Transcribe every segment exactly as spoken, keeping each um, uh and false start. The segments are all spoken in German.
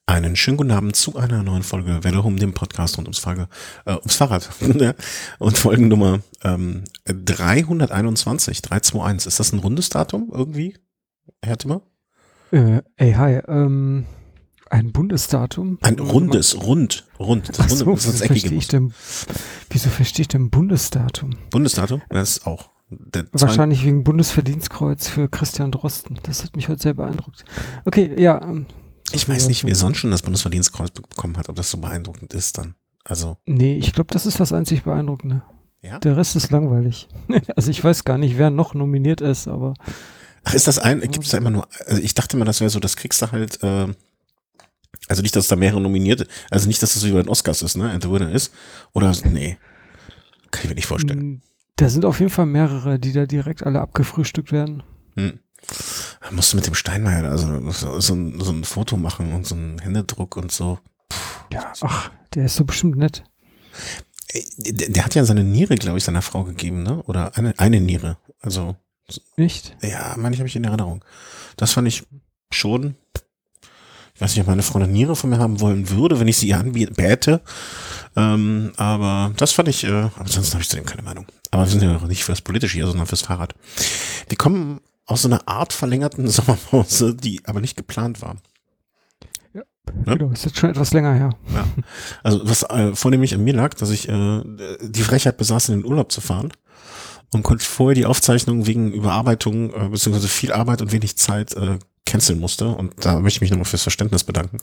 Einen schönen guten Abend zu einer neuen Folge Welle um dem Podcast rund ums, Frage, äh, ums Fahrrad. Ja. Und Folgennummer ähm, dreihunderteinundzwanzig, dreihunderteinundzwanzig. Ist das ein rundes Datum irgendwie, Herr Timmer? Äh, ey, hi, ähm, ein Bundesdatum? Ein rundes, rund, rund. Das Ach Runde, so, das ist das wieso Eckige. verstehe ich denn, wieso verstehe ich denn Bundesdatum? Bundesdatum? Das ist auch. Der Wahrscheinlich wegen Bundesverdienstkreuz für Christian Drosten. Das hat mich heute sehr beeindruckt. Okay, ja. Ähm, Ich weiß nicht, wer sonst schon das Bundesverdienstkreuz bekommen hat, ob das so beeindruckend ist dann. Also. Nee, ich glaube, das ist das einzig Beeindruckende. Ja? Der Rest ist langweilig. Also ich weiß gar nicht, wer noch nominiert ist, aber. Ach, ist das ein, gibt es da immer nur, also ich dachte mal, das wäre so, das kriegst du halt, äh, also nicht, dass da mehrere nominierte, also nicht, dass das so wie bei den Oscars ist, ne, and the winner ist, oder, nee, kann ich mir nicht vorstellen. Da sind auf jeden Fall mehrere, die da direkt alle abgefrühstückt werden. Hm. Da musst du mit dem Steinmeier also so, so, ein, so ein Foto machen und so einen Händedruck und so. Puh. Ja, ach, der ist so bestimmt nett. Der, der hat ja seine Niere, glaube ich, seiner Frau gegeben, ne, oder eine, eine Niere, also. Nicht? Ja, meine ich, habe ich in Erinnerung. Das fand ich schon. Ich weiß nicht, ob meine Frau eine Niere von mir haben wollen würde, wenn ich sie ihr anbäte. Ähm, aber das fand ich, äh, aber ansonsten habe ich zu dem keine Meinung. Aber wir sind ja nicht für das Politische hier, sondern fürs Fahrrad. Wir kommen aus so einer Art verlängerten Sommerpause, die aber nicht geplant war. Ja, ja? Genau, ist jetzt schon etwas länger her. Ja. Also was äh, vornehmlich an mir lag, dass ich äh, die Frechheit besaß, in den Urlaub zu fahren. Und konnte vorher die Aufzeichnung wegen Überarbeitung, äh, beziehungsweise viel Arbeit und wenig Zeit äh, canceln musste. Und da möchte ich mich nochmal fürs Verständnis bedanken.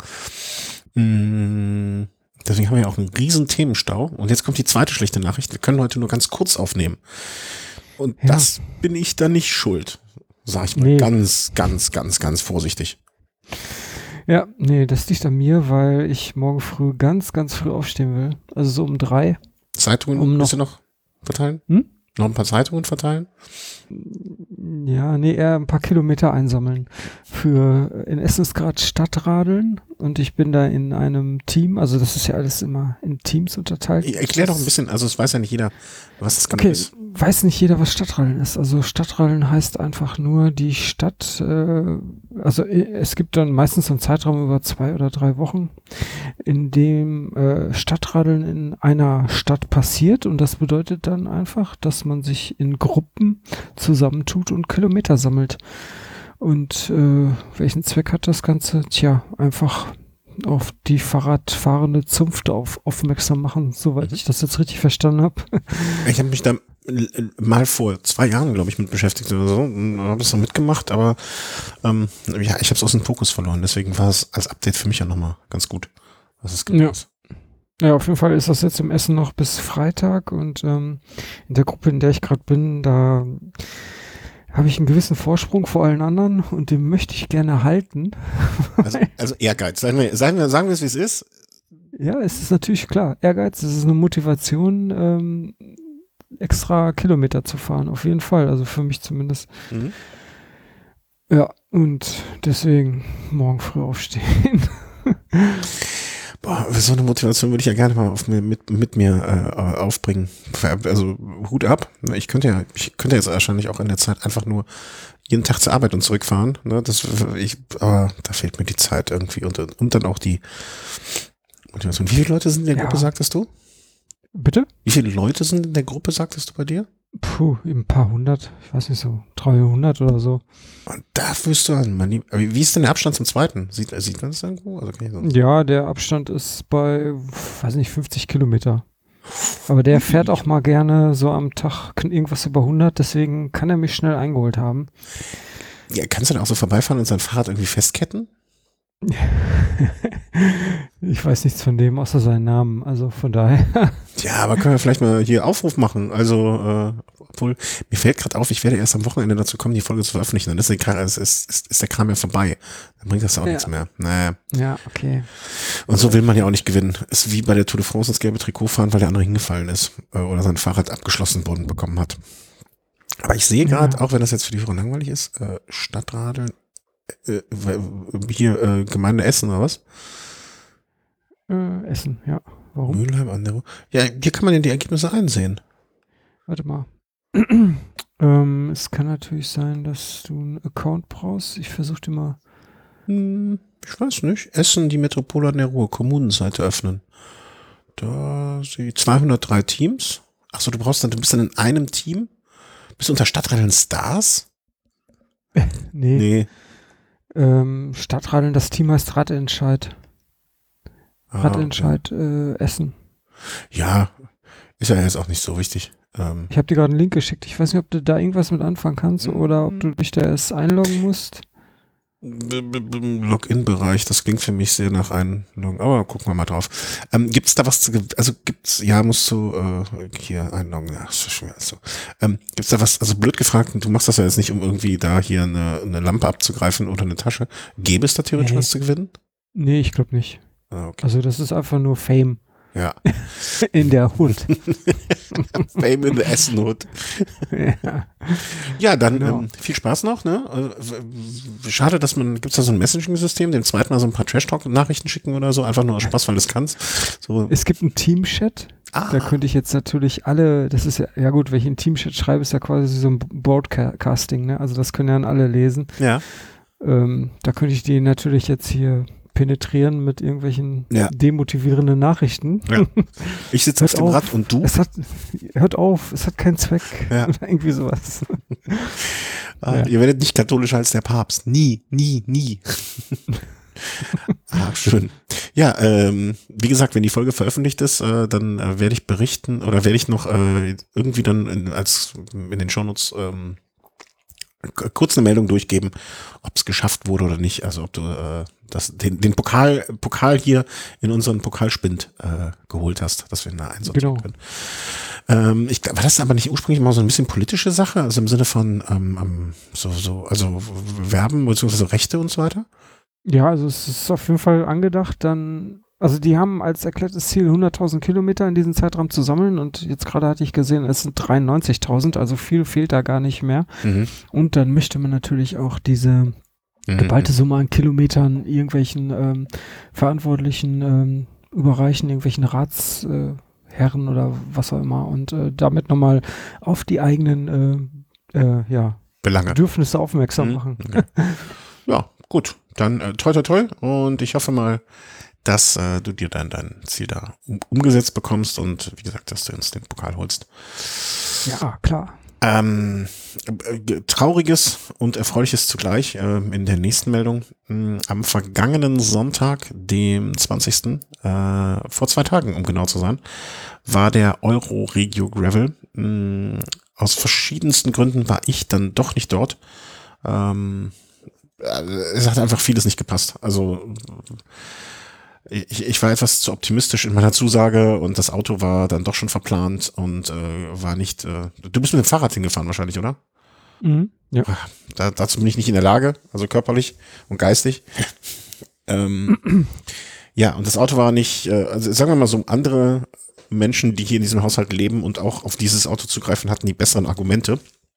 Mm, deswegen haben wir ja auch einen riesen Themenstau. Und jetzt kommt die zweite schlechte Nachricht. Wir können heute nur ganz kurz aufnehmen. Und ja. Das bin ich dann nicht schuld. Sag ich mal nee. ganz, ganz, ganz, ganz vorsichtig. Ja, nee, das liegt an mir, weil ich morgen früh ganz, ganz früh aufstehen will. Also so um drei. Zeitungen um noch, noch verteilen? Hm? Noch ein paar Zeitungen verteilen? Ja, nee, eher ein paar Kilometer einsammeln. Für, in Essen ist gerade Stadtradeln und ich bin da in einem Team, also das ist ja alles immer in Teams unterteilt. Ich erklär doch ein bisschen, also es weiß ja nicht jeder, was das genau okay, ist. Weiß nicht jeder, was Stadtradeln ist. Also Stadtradeln heißt einfach nur die Stadt, äh, also es gibt dann meistens einen Zeitraum über zwei oder drei Wochen, in dem äh, Stadtradeln in einer Stadt passiert und das bedeutet dann einfach, dass man sich in Gruppen zusammentut und Kilometer sammelt. Und äh, welchen Zweck hat das Ganze? Tja, einfach auf die Fahrradfahrende Zunft auf, aufmerksam machen, soweit ich das jetzt richtig verstanden habe. Ich habe mich da mal vor zwei Jahren, glaube ich, mit beschäftigt oder so und habe es dann mitgemacht, aber ähm, ja, ich habe es aus dem Fokus verloren, deswegen war es als Update für mich ja nochmal ganz gut, was es gibt. Ja. Ja, auf jeden Fall ist das jetzt im Essen noch bis Freitag und ähm, in der Gruppe, in der ich gerade bin, da habe ich einen gewissen Vorsprung vor allen anderen und den möchte ich gerne halten. Also, also Ehrgeiz, sagen wir, sagen wir, sagen wir es, wie es ist. Ja, es ist natürlich klar. Ehrgeiz, es ist eine Motivation, ähm, extra Kilometer zu fahren, auf jeden Fall, also für mich zumindest. Mhm. Ja, und deswegen morgen früh aufstehen. Boah, so eine Motivation würde ich ja gerne mal auf mir, mit, mit mir äh, aufbringen. Also Hut ab. Ich könnte ja, ich könnte jetzt wahrscheinlich auch in der Zeit einfach nur jeden Tag zur Arbeit und zurückfahren. Ne? Das, ich, aber da fehlt mir die Zeit irgendwie und, und dann auch die Motivation. Wie viele Leute sind in der ja. Gruppe, sagtest du? Bitte? Wie viele Leute sind in der Gruppe, sagtest du bei dir? Puh, ein paar hundert, ich weiß nicht so, dreihundert oder so. Und da wirst du an, mein Lieb, wie ist denn der Abstand zum zweiten? Sieht, sieht man das irgendwo? Also ja, der Abstand ist bei, weiß nicht, fünfzig Kilometer. Aber der fährt auch mal gerne so am Tag irgendwas über hundert, deswegen kann er mich schnell eingeholt haben. Ja, kannst du dann auch so vorbeifahren und sein Fahrrad irgendwie festketten? Ich weiß nichts von dem, außer seinen Namen, also von daher. Ja, aber können wir vielleicht mal hier Aufruf machen, also äh, obwohl, mir fällt gerade auf, ich werde erst am Wochenende dazu kommen, die Folge zu veröffentlichen, dann ist, die, ist, ist, ist der Kram ja vorbei, dann bringt das auch ja. nichts mehr. Naja. Ja, okay. Und so will man ja auch nicht gewinnen, ist wie bei der Tour de France ins gelbe Trikot fahren, weil der andere hingefallen ist äh, oder sein Fahrrad abgeschlossen worden bekommen hat. Aber ich sehe gerade, ja. auch wenn das jetzt für die Frau langweilig ist, äh, Stadtradeln, Äh, hier äh, Gemeinde Essen oder was? Äh, Essen, ja. Warum? Mülheim an der Ruhr. Ja, hier kann man ja die Ergebnisse einsehen. Warte mal. ähm, es kann natürlich sein, dass du einen Account brauchst. Ich versuche dir mal. Hm. Ich weiß nicht. Essen, die Metropole an der Ruhr, Kommunenseite öffnen. Da sie zweihundertdrei Teams. Achso, du brauchst dann, du bist dann in einem Team? Bist du unter Stadträdeln Stars? Nee. Nee. Ähm, Stadtradeln, das Team heißt Radentscheid. Ah, Radentscheid äh, Essen. Ja, ist ja jetzt auch nicht so wichtig. Ähm, Ich habe dir gerade einen Link geschickt. Ich weiß nicht, ob du da irgendwas mit anfangen kannst oder ob du dich da erst einloggen musst. B- b- b- Login-Bereich, das klingt für mich sehr nach Einloggen, aber gucken wir mal drauf. Ähm, gibt's da was zu, ge- also gibt's, ja, musst du äh, hier einloggen, ja, ist schon wieder so. Ähm, gibt's da was, also blöd gefragt, du machst das ja jetzt nicht, um irgendwie da hier eine, eine Lampe abzugreifen oder eine Tasche. Gäbe es da theoretisch Nee. was zu gewinnen? Nee, ich glaube nicht. Ah, okay. Also das ist einfach nur Fame Ja. in der Hood. Fame in the Essen-Hood. Ja. Ja, dann Genau. ähm, viel Spaß noch, ne? Also, w- w- schade, dass man, gibt's da so ein Messaging-System, dem zweiten Mal so ein paar Trash-Talk-Nachrichten schicken oder so, einfach nur aus Spaß, weil du es kannst. So, Es gibt einen Team-Chat. ah, Da könnte ich jetzt natürlich alle, das ist ja, ja gut, wenn ich einen Team-Chat schreibe, ist ja quasi so ein Broadcasting, ne? Also das können ja dann alle lesen. ja. Ähm, da könnte ich die natürlich jetzt hier penetrieren mit irgendwelchen Ja. demotivierenden Nachrichten. Ja. Ich sitze auf Hört dem auf. Rad und du? Es hat, hört auf, es hat keinen Zweck. Ja. Oder irgendwie sowas. Ah, Ja. Ihr werdet nicht katholischer als der Papst. Nie, nie, nie. Ah, schön. Ja, ähm, wie gesagt, wenn die Folge veröffentlicht ist, äh, dann äh, werde ich berichten oder werde ich noch äh, irgendwie dann in, als in den Shownotes ähm, k- kurz eine Meldung durchgeben, ob es geschafft wurde oder nicht. Also ob du äh, das, den, den Pokal, Pokal hier in unseren Pokalspind äh, geholt hast, dass wir ihn da einsortieren Genau. können. Ähm, ich, glaub, war das aber nicht ursprünglich mal so ein bisschen politische Sache? Also im Sinne von ähm, ähm, so, so, also Werben bzw. Rechte und so weiter? Ja, also es ist auf jeden Fall angedacht, dann, also die haben als erklärtes Ziel hunderttausend Kilometer in diesem Zeitraum zu sammeln und jetzt gerade hatte ich gesehen, es sind dreiundneunzigtausend, also viel fehlt da gar nicht mehr. Mhm. Und dann möchte man natürlich auch diese Mhm. geballte Summe an Kilometern irgendwelchen ähm, Verantwortlichen ähm, überreichen, irgendwelchen Ratsherren äh, Herren oder was auch immer und äh, damit nochmal auf die eigenen äh, äh, ja, Belange. Bedürfnisse aufmerksam Mhm. machen. Okay. Ja, gut. Dann äh, toi toi toi und ich hoffe mal, dass äh, du dir dann dein Ziel da um, umgesetzt bekommst und wie gesagt, dass du uns den Pokal holst. Ja, klar. Ähm, äh, trauriges und erfreuliches zugleich äh, in der nächsten Meldung. Mh, am vergangenen Sonntag, dem zwanzigsten Äh, vor zwei Tagen, um genau zu sein, war der Euro Regio Gravel. Mh, aus verschiedensten Gründen war ich dann doch nicht dort. Ähm, äh, es hat einfach vieles nicht gepasst. Also ich, ich war etwas zu optimistisch in meiner Zusage und das Auto war dann doch schon verplant und äh, war nicht. Äh, du bist mit dem Fahrrad hingefahren wahrscheinlich, oder? Mhm. Ja. Da, dazu bin ich nicht in der Lage, also körperlich und geistig. ähm, ja, und das Auto war nicht, äh, also sagen wir mal so, andere Menschen, die hier in diesem Haushalt leben und auch auf dieses Auto zugreifen, hatten die besseren Argumente.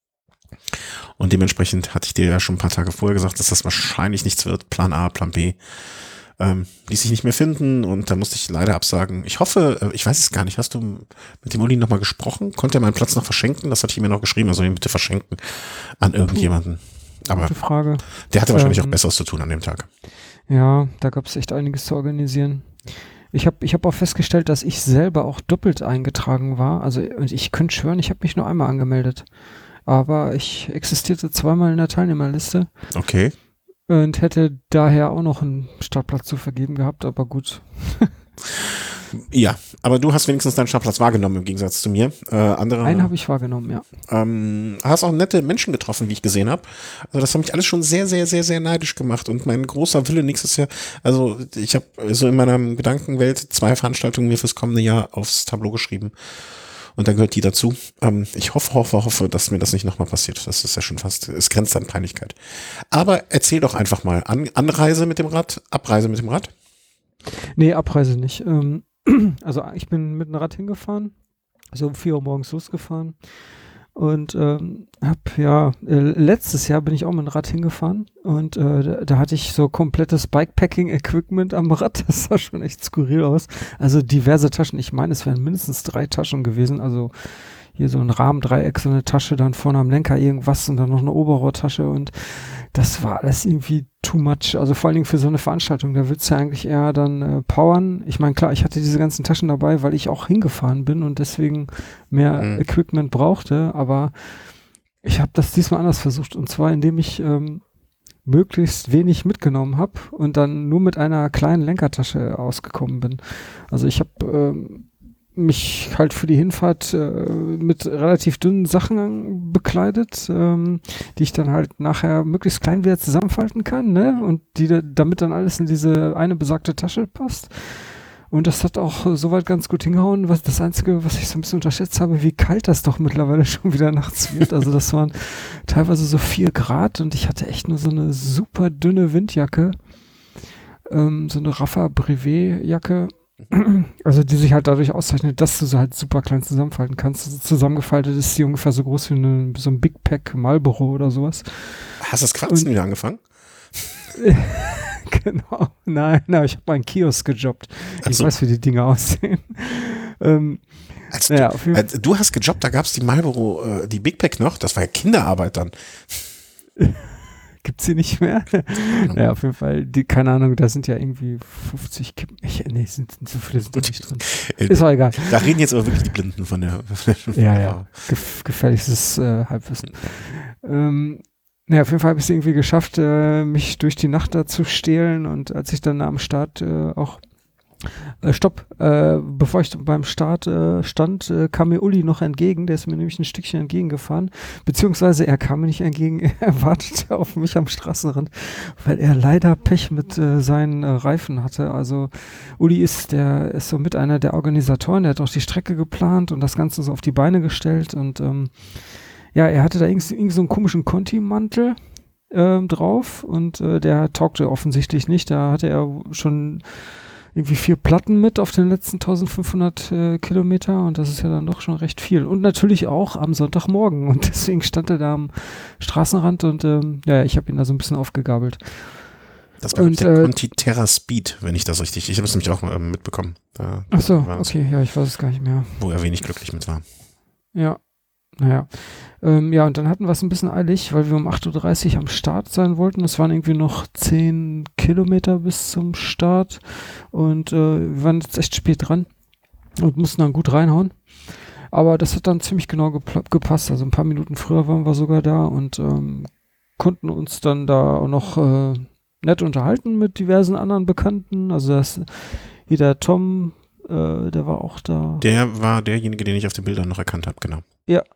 Und dementsprechend hatte ich dir ja schon ein paar Tage vorher gesagt, dass das wahrscheinlich nichts wird. Plan A, Plan B. Ähm, ließ sich nicht mehr finden und da musste ich leider absagen. Ich hoffe, äh, ich weiß es gar nicht, hast du mit dem Uli nochmal gesprochen? Konnte er meinen Platz noch verschenken? Das hatte ich mir noch geschrieben, also ihn bitte verschenken an irgendjemanden. Aber Gute Frage. der hatte wahrscheinlich Ähm, auch Besseres zu tun an dem Tag. Ja, da gab es echt einiges zu organisieren. Ich habe ich hab auch festgestellt, dass ich selber auch doppelt eingetragen war. Also und ich könnte schwören, ich habe mich nur einmal angemeldet. Aber ich existierte zweimal in der Teilnehmerliste Okay. und hätte daher auch noch einen Startplatz zu vergeben gehabt, aber gut. Ja, aber du hast wenigstens deinen Startplatz wahrgenommen im Gegensatz zu mir. Äh, andere Einen habe ich wahrgenommen, ja. ähm, hast auch nette Menschen getroffen, wie ich gesehen habe. Also das hat mich alles schon sehr, sehr, sehr, sehr neidisch gemacht. Und mein großer Wille nächstes Jahr, also ich habe so in meiner Gedankenwelt zwei Veranstaltungen mir fürs kommende Jahr aufs Tableau geschrieben. Und dann gehört die dazu. Ähm, ich hoffe, hoffe, hoffe, dass mir das nicht nochmal passiert. Das ist ja schon fast, es grenzt an Peinlichkeit. Aber erzähl doch einfach mal. An, Anreise mit dem Rad, Abreise mit dem Rad? Nee, Abreise nicht. Ähm, also ich bin mit dem Rad hingefahren, so um vier Uhr morgens losgefahren und ähm, hab ja, äh, letztes Jahr bin ich auch mit dem Rad hingefahren und äh, da, da hatte ich so komplettes Bikepacking-Equipment am Rad, das sah schon echt skurril aus. Also diverse Taschen, ich meine, es wären mindestens drei Taschen gewesen, also hier so ein Rahmendreieck, so eine Tasche, dann vorne am Lenker irgendwas und dann noch eine Oberrohrtasche und das war alles irgendwie too much. Also vor allen Dingen für so eine Veranstaltung, da willst du ja eigentlich eher dann äh, powern. Ich meine, klar, ich hatte diese ganzen Taschen dabei, weil ich auch hingefahren bin und deswegen mehr Mhm. Equipment brauchte, aber ich habe das diesmal anders versucht und zwar indem ich ähm, möglichst wenig mitgenommen habe und dann nur mit einer kleinen Lenkertasche ausgekommen bin. Also ich habe ähm, mich halt für die Hinfahrt äh, mit relativ dünnen Sachen bekleidet, ähm, die ich dann halt nachher möglichst klein wieder zusammenfalten kann, ne? Und die da- damit dann alles in diese eine besagte Tasche passt. Und das hat auch äh, soweit ganz gut hingehauen. Was das Einzige, was ich so ein bisschen unterschätzt habe, wie kalt das doch mittlerweile schon wieder nachts wird. Also das waren teilweise so vier Grad und ich hatte echt nur so eine super dünne Windjacke. Ähm, so eine Raffa Brevet Jacke. Also die sich halt dadurch auszeichnet, dass du sie halt super klein zusammenfalten kannst. Also zusammengefaltet ist sie ungefähr so groß wie eine, so ein Big Pack Marlboro oder sowas. Hast du das Quatzen Und- wieder angefangen? Genau. Nein, nein, ich habe mal einen Kiosk gejobbt. Ach Ich so. weiß, wie die Dinge aussehen. ähm, Als naja, du, auf jeden äh, du hast gejobbt, da gab es die Marlboro, äh, die Big Pack noch, das war ja Kinderarbeit dann. Gibt's sie nicht mehr? Ja, auf jeden Fall, die, keine Ahnung, da sind ja irgendwie fünfzig Kippen. Ich, nee, sind, so viele sind da nicht drin. Ist auch egal. Da reden jetzt aber wirklich die Blinden von der. Von Ja, ja. Gef gefährliches äh, Halbwissen. Ähm, naja, auf jeden Fall habe ich es irgendwie geschafft, äh, mich durch die Nacht da zu stehlen und als ich dann am Start äh, auch äh, Stopp, äh, bevor ich beim Start äh, stand, äh, kam mir Uli noch entgegen, der ist mir nämlich ein Stückchen entgegengefahren, beziehungsweise er kam mir nicht entgegen, er wartete auf mich am Straßenrand, weil er leider Pech mit äh, seinen äh, Reifen hatte. Also Uli ist der ist so mit einer der Organisatoren, der hat auch die Strecke geplant und das Ganze so auf die Beine gestellt und ähm, ja, er hatte da irgendwie irgend so einen komischen Conti-Mantel ähm, drauf und äh, der taugte offensichtlich nicht, da hatte er schon irgendwie vier Platten mit auf den letzten eintausendfünfhundert äh, Kilometer und das ist ja dann doch schon recht viel. Und natürlich auch am Sonntagmorgen und deswegen stand er da am Straßenrand und ähm, ja, ich habe ihn da so ein bisschen aufgegabelt. Das war Und, der äh, Conti Terra Speed, wenn ich das richtig, ich habe es nämlich auch ähm, mitbekommen. Da Ach so, war es, okay, ja, ich weiß es gar nicht mehr. wo er wenig glücklich mit war. Ja, naja. Ähm, ja, und dann hatten wir es ein bisschen eilig, weil wir um acht Uhr dreißig am Start sein wollten. Es waren irgendwie noch zehn Kilometer bis zum Start und äh, wir waren jetzt echt spät dran und mussten dann gut reinhauen. Aber das hat dann ziemlich genau gepl- gepasst. Also ein paar Minuten früher waren wir sogar da und ähm, konnten uns dann da auch noch äh, nett unterhalten mit diversen anderen Bekannten. Also das, hier der Tom, äh, der war auch da. Der war derjenige, den ich auf den Bildern noch erkannt habe, genau.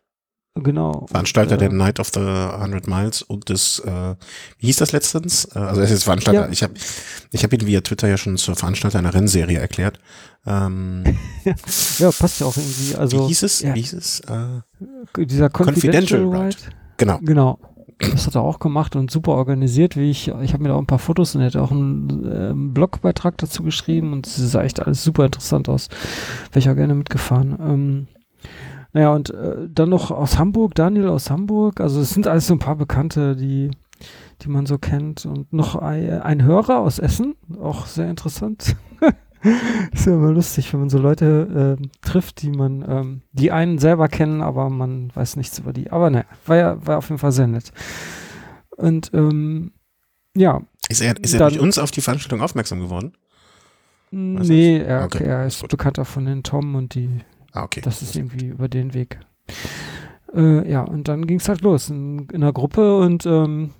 Genau. Veranstalter und, äh, der Night of the hundred Miles und des, äh, wie hieß das letztens? Äh, also er ist jetzt Veranstalter. Ja. Ich habe ich hab ihn via Twitter ja schon zur Veranstalter einer Rennserie erklärt. Ähm, Ja, passt ja auch irgendwie. Also, wie hieß es? ja, Wie hieß es? Äh, dieser Confidential, Confidential Ride. Ride. Genau. Genau. Das hat er auch gemacht und super organisiert, wie ich, ich habe mir da auch ein paar Fotos und er hat auch einen ähm, Blogbeitrag dazu geschrieben und es sah echt alles super interessant aus. Wäre ich auch gerne mitgefahren. Ähm, naja, und äh, dann noch aus Hamburg, Daniel aus Hamburg, also es sind alles so ein paar Bekannte, die, die man so kennt und noch ein, ein Hörer aus Essen, auch sehr interessant. Ist ja immer lustig, wenn man so Leute äh, trifft, die man, ähm, die einen selber kennen, aber man weiß nichts über die. Aber naja, war ja, war auf jeden Fall sehr nett. Und ähm, ja. Ist er, ist er Dann- durch uns auf die Veranstaltung aufmerksam geworden? Was Nee, ist? er, Okay, er ist ist gut. bekannter von den Tom und die, Ah, okay. das ist irgendwie über den Weg. Äh, ja, und dann ging es halt los in, in einer Gruppe und ähm,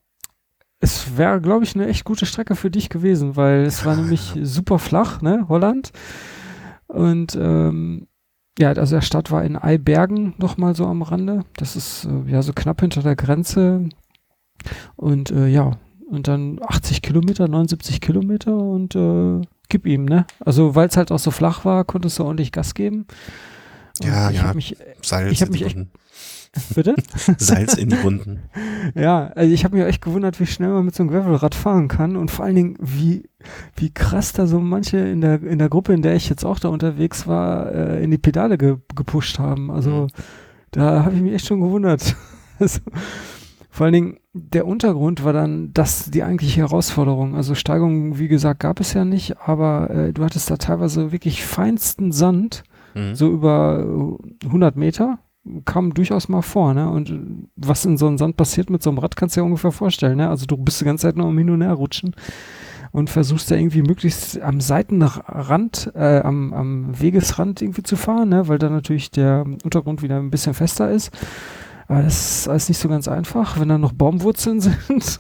es wäre, glaube ich, eine echt gute Strecke für dich gewesen, weil es war nämlich super flach, ne, Holland. Und ähm, ja, also der Start war in Eibergen nochmal so am Rande. Das ist äh, ja so knapp hinter der Grenze. Und äh, ja, und dann achtzig Kilometer, neunundsiebzig Kilometer und äh, gib ihm, ne? Also weil es halt auch so flach war, konntest du ordentlich Gas geben. Und Ja, ich ja. hab mich, Salz ich hab in mich die echt- Wunden. bitte? Salz in die Wunden. Ja, also ich habe mir echt gewundert, wie schnell man mit so einem Gravelrad fahren kann und vor allen Dingen, wie, wie krass da so manche in der, in der Gruppe, in der ich jetzt auch da unterwegs war, äh, in die Pedale ge gepusht haben. Also Mhm. da habe ich mich echt schon gewundert. Also, vor allen Dingen, der Untergrund war dann das die eigentliche Herausforderung. Also Steigungen, wie gesagt, gab es ja nicht, aber äh, du hattest da teilweise wirklich feinsten Sand, Mhm. so über hundert Meter kam durchaus mal vor, ne? Und was in so einem Sand passiert mit so einem Rad, kannst du ja ungefähr vorstellen, ne? Also du bist die ganze Zeit nur am Hin und Her rutschen und versuchst da irgendwie möglichst am Seitenrand, äh, am, am Wegesrand irgendwie zu fahren, ne? Weil da natürlich der Untergrund wieder ein bisschen fester ist. Aber das ist alles nicht so ganz einfach, wenn da noch Baumwurzeln sind.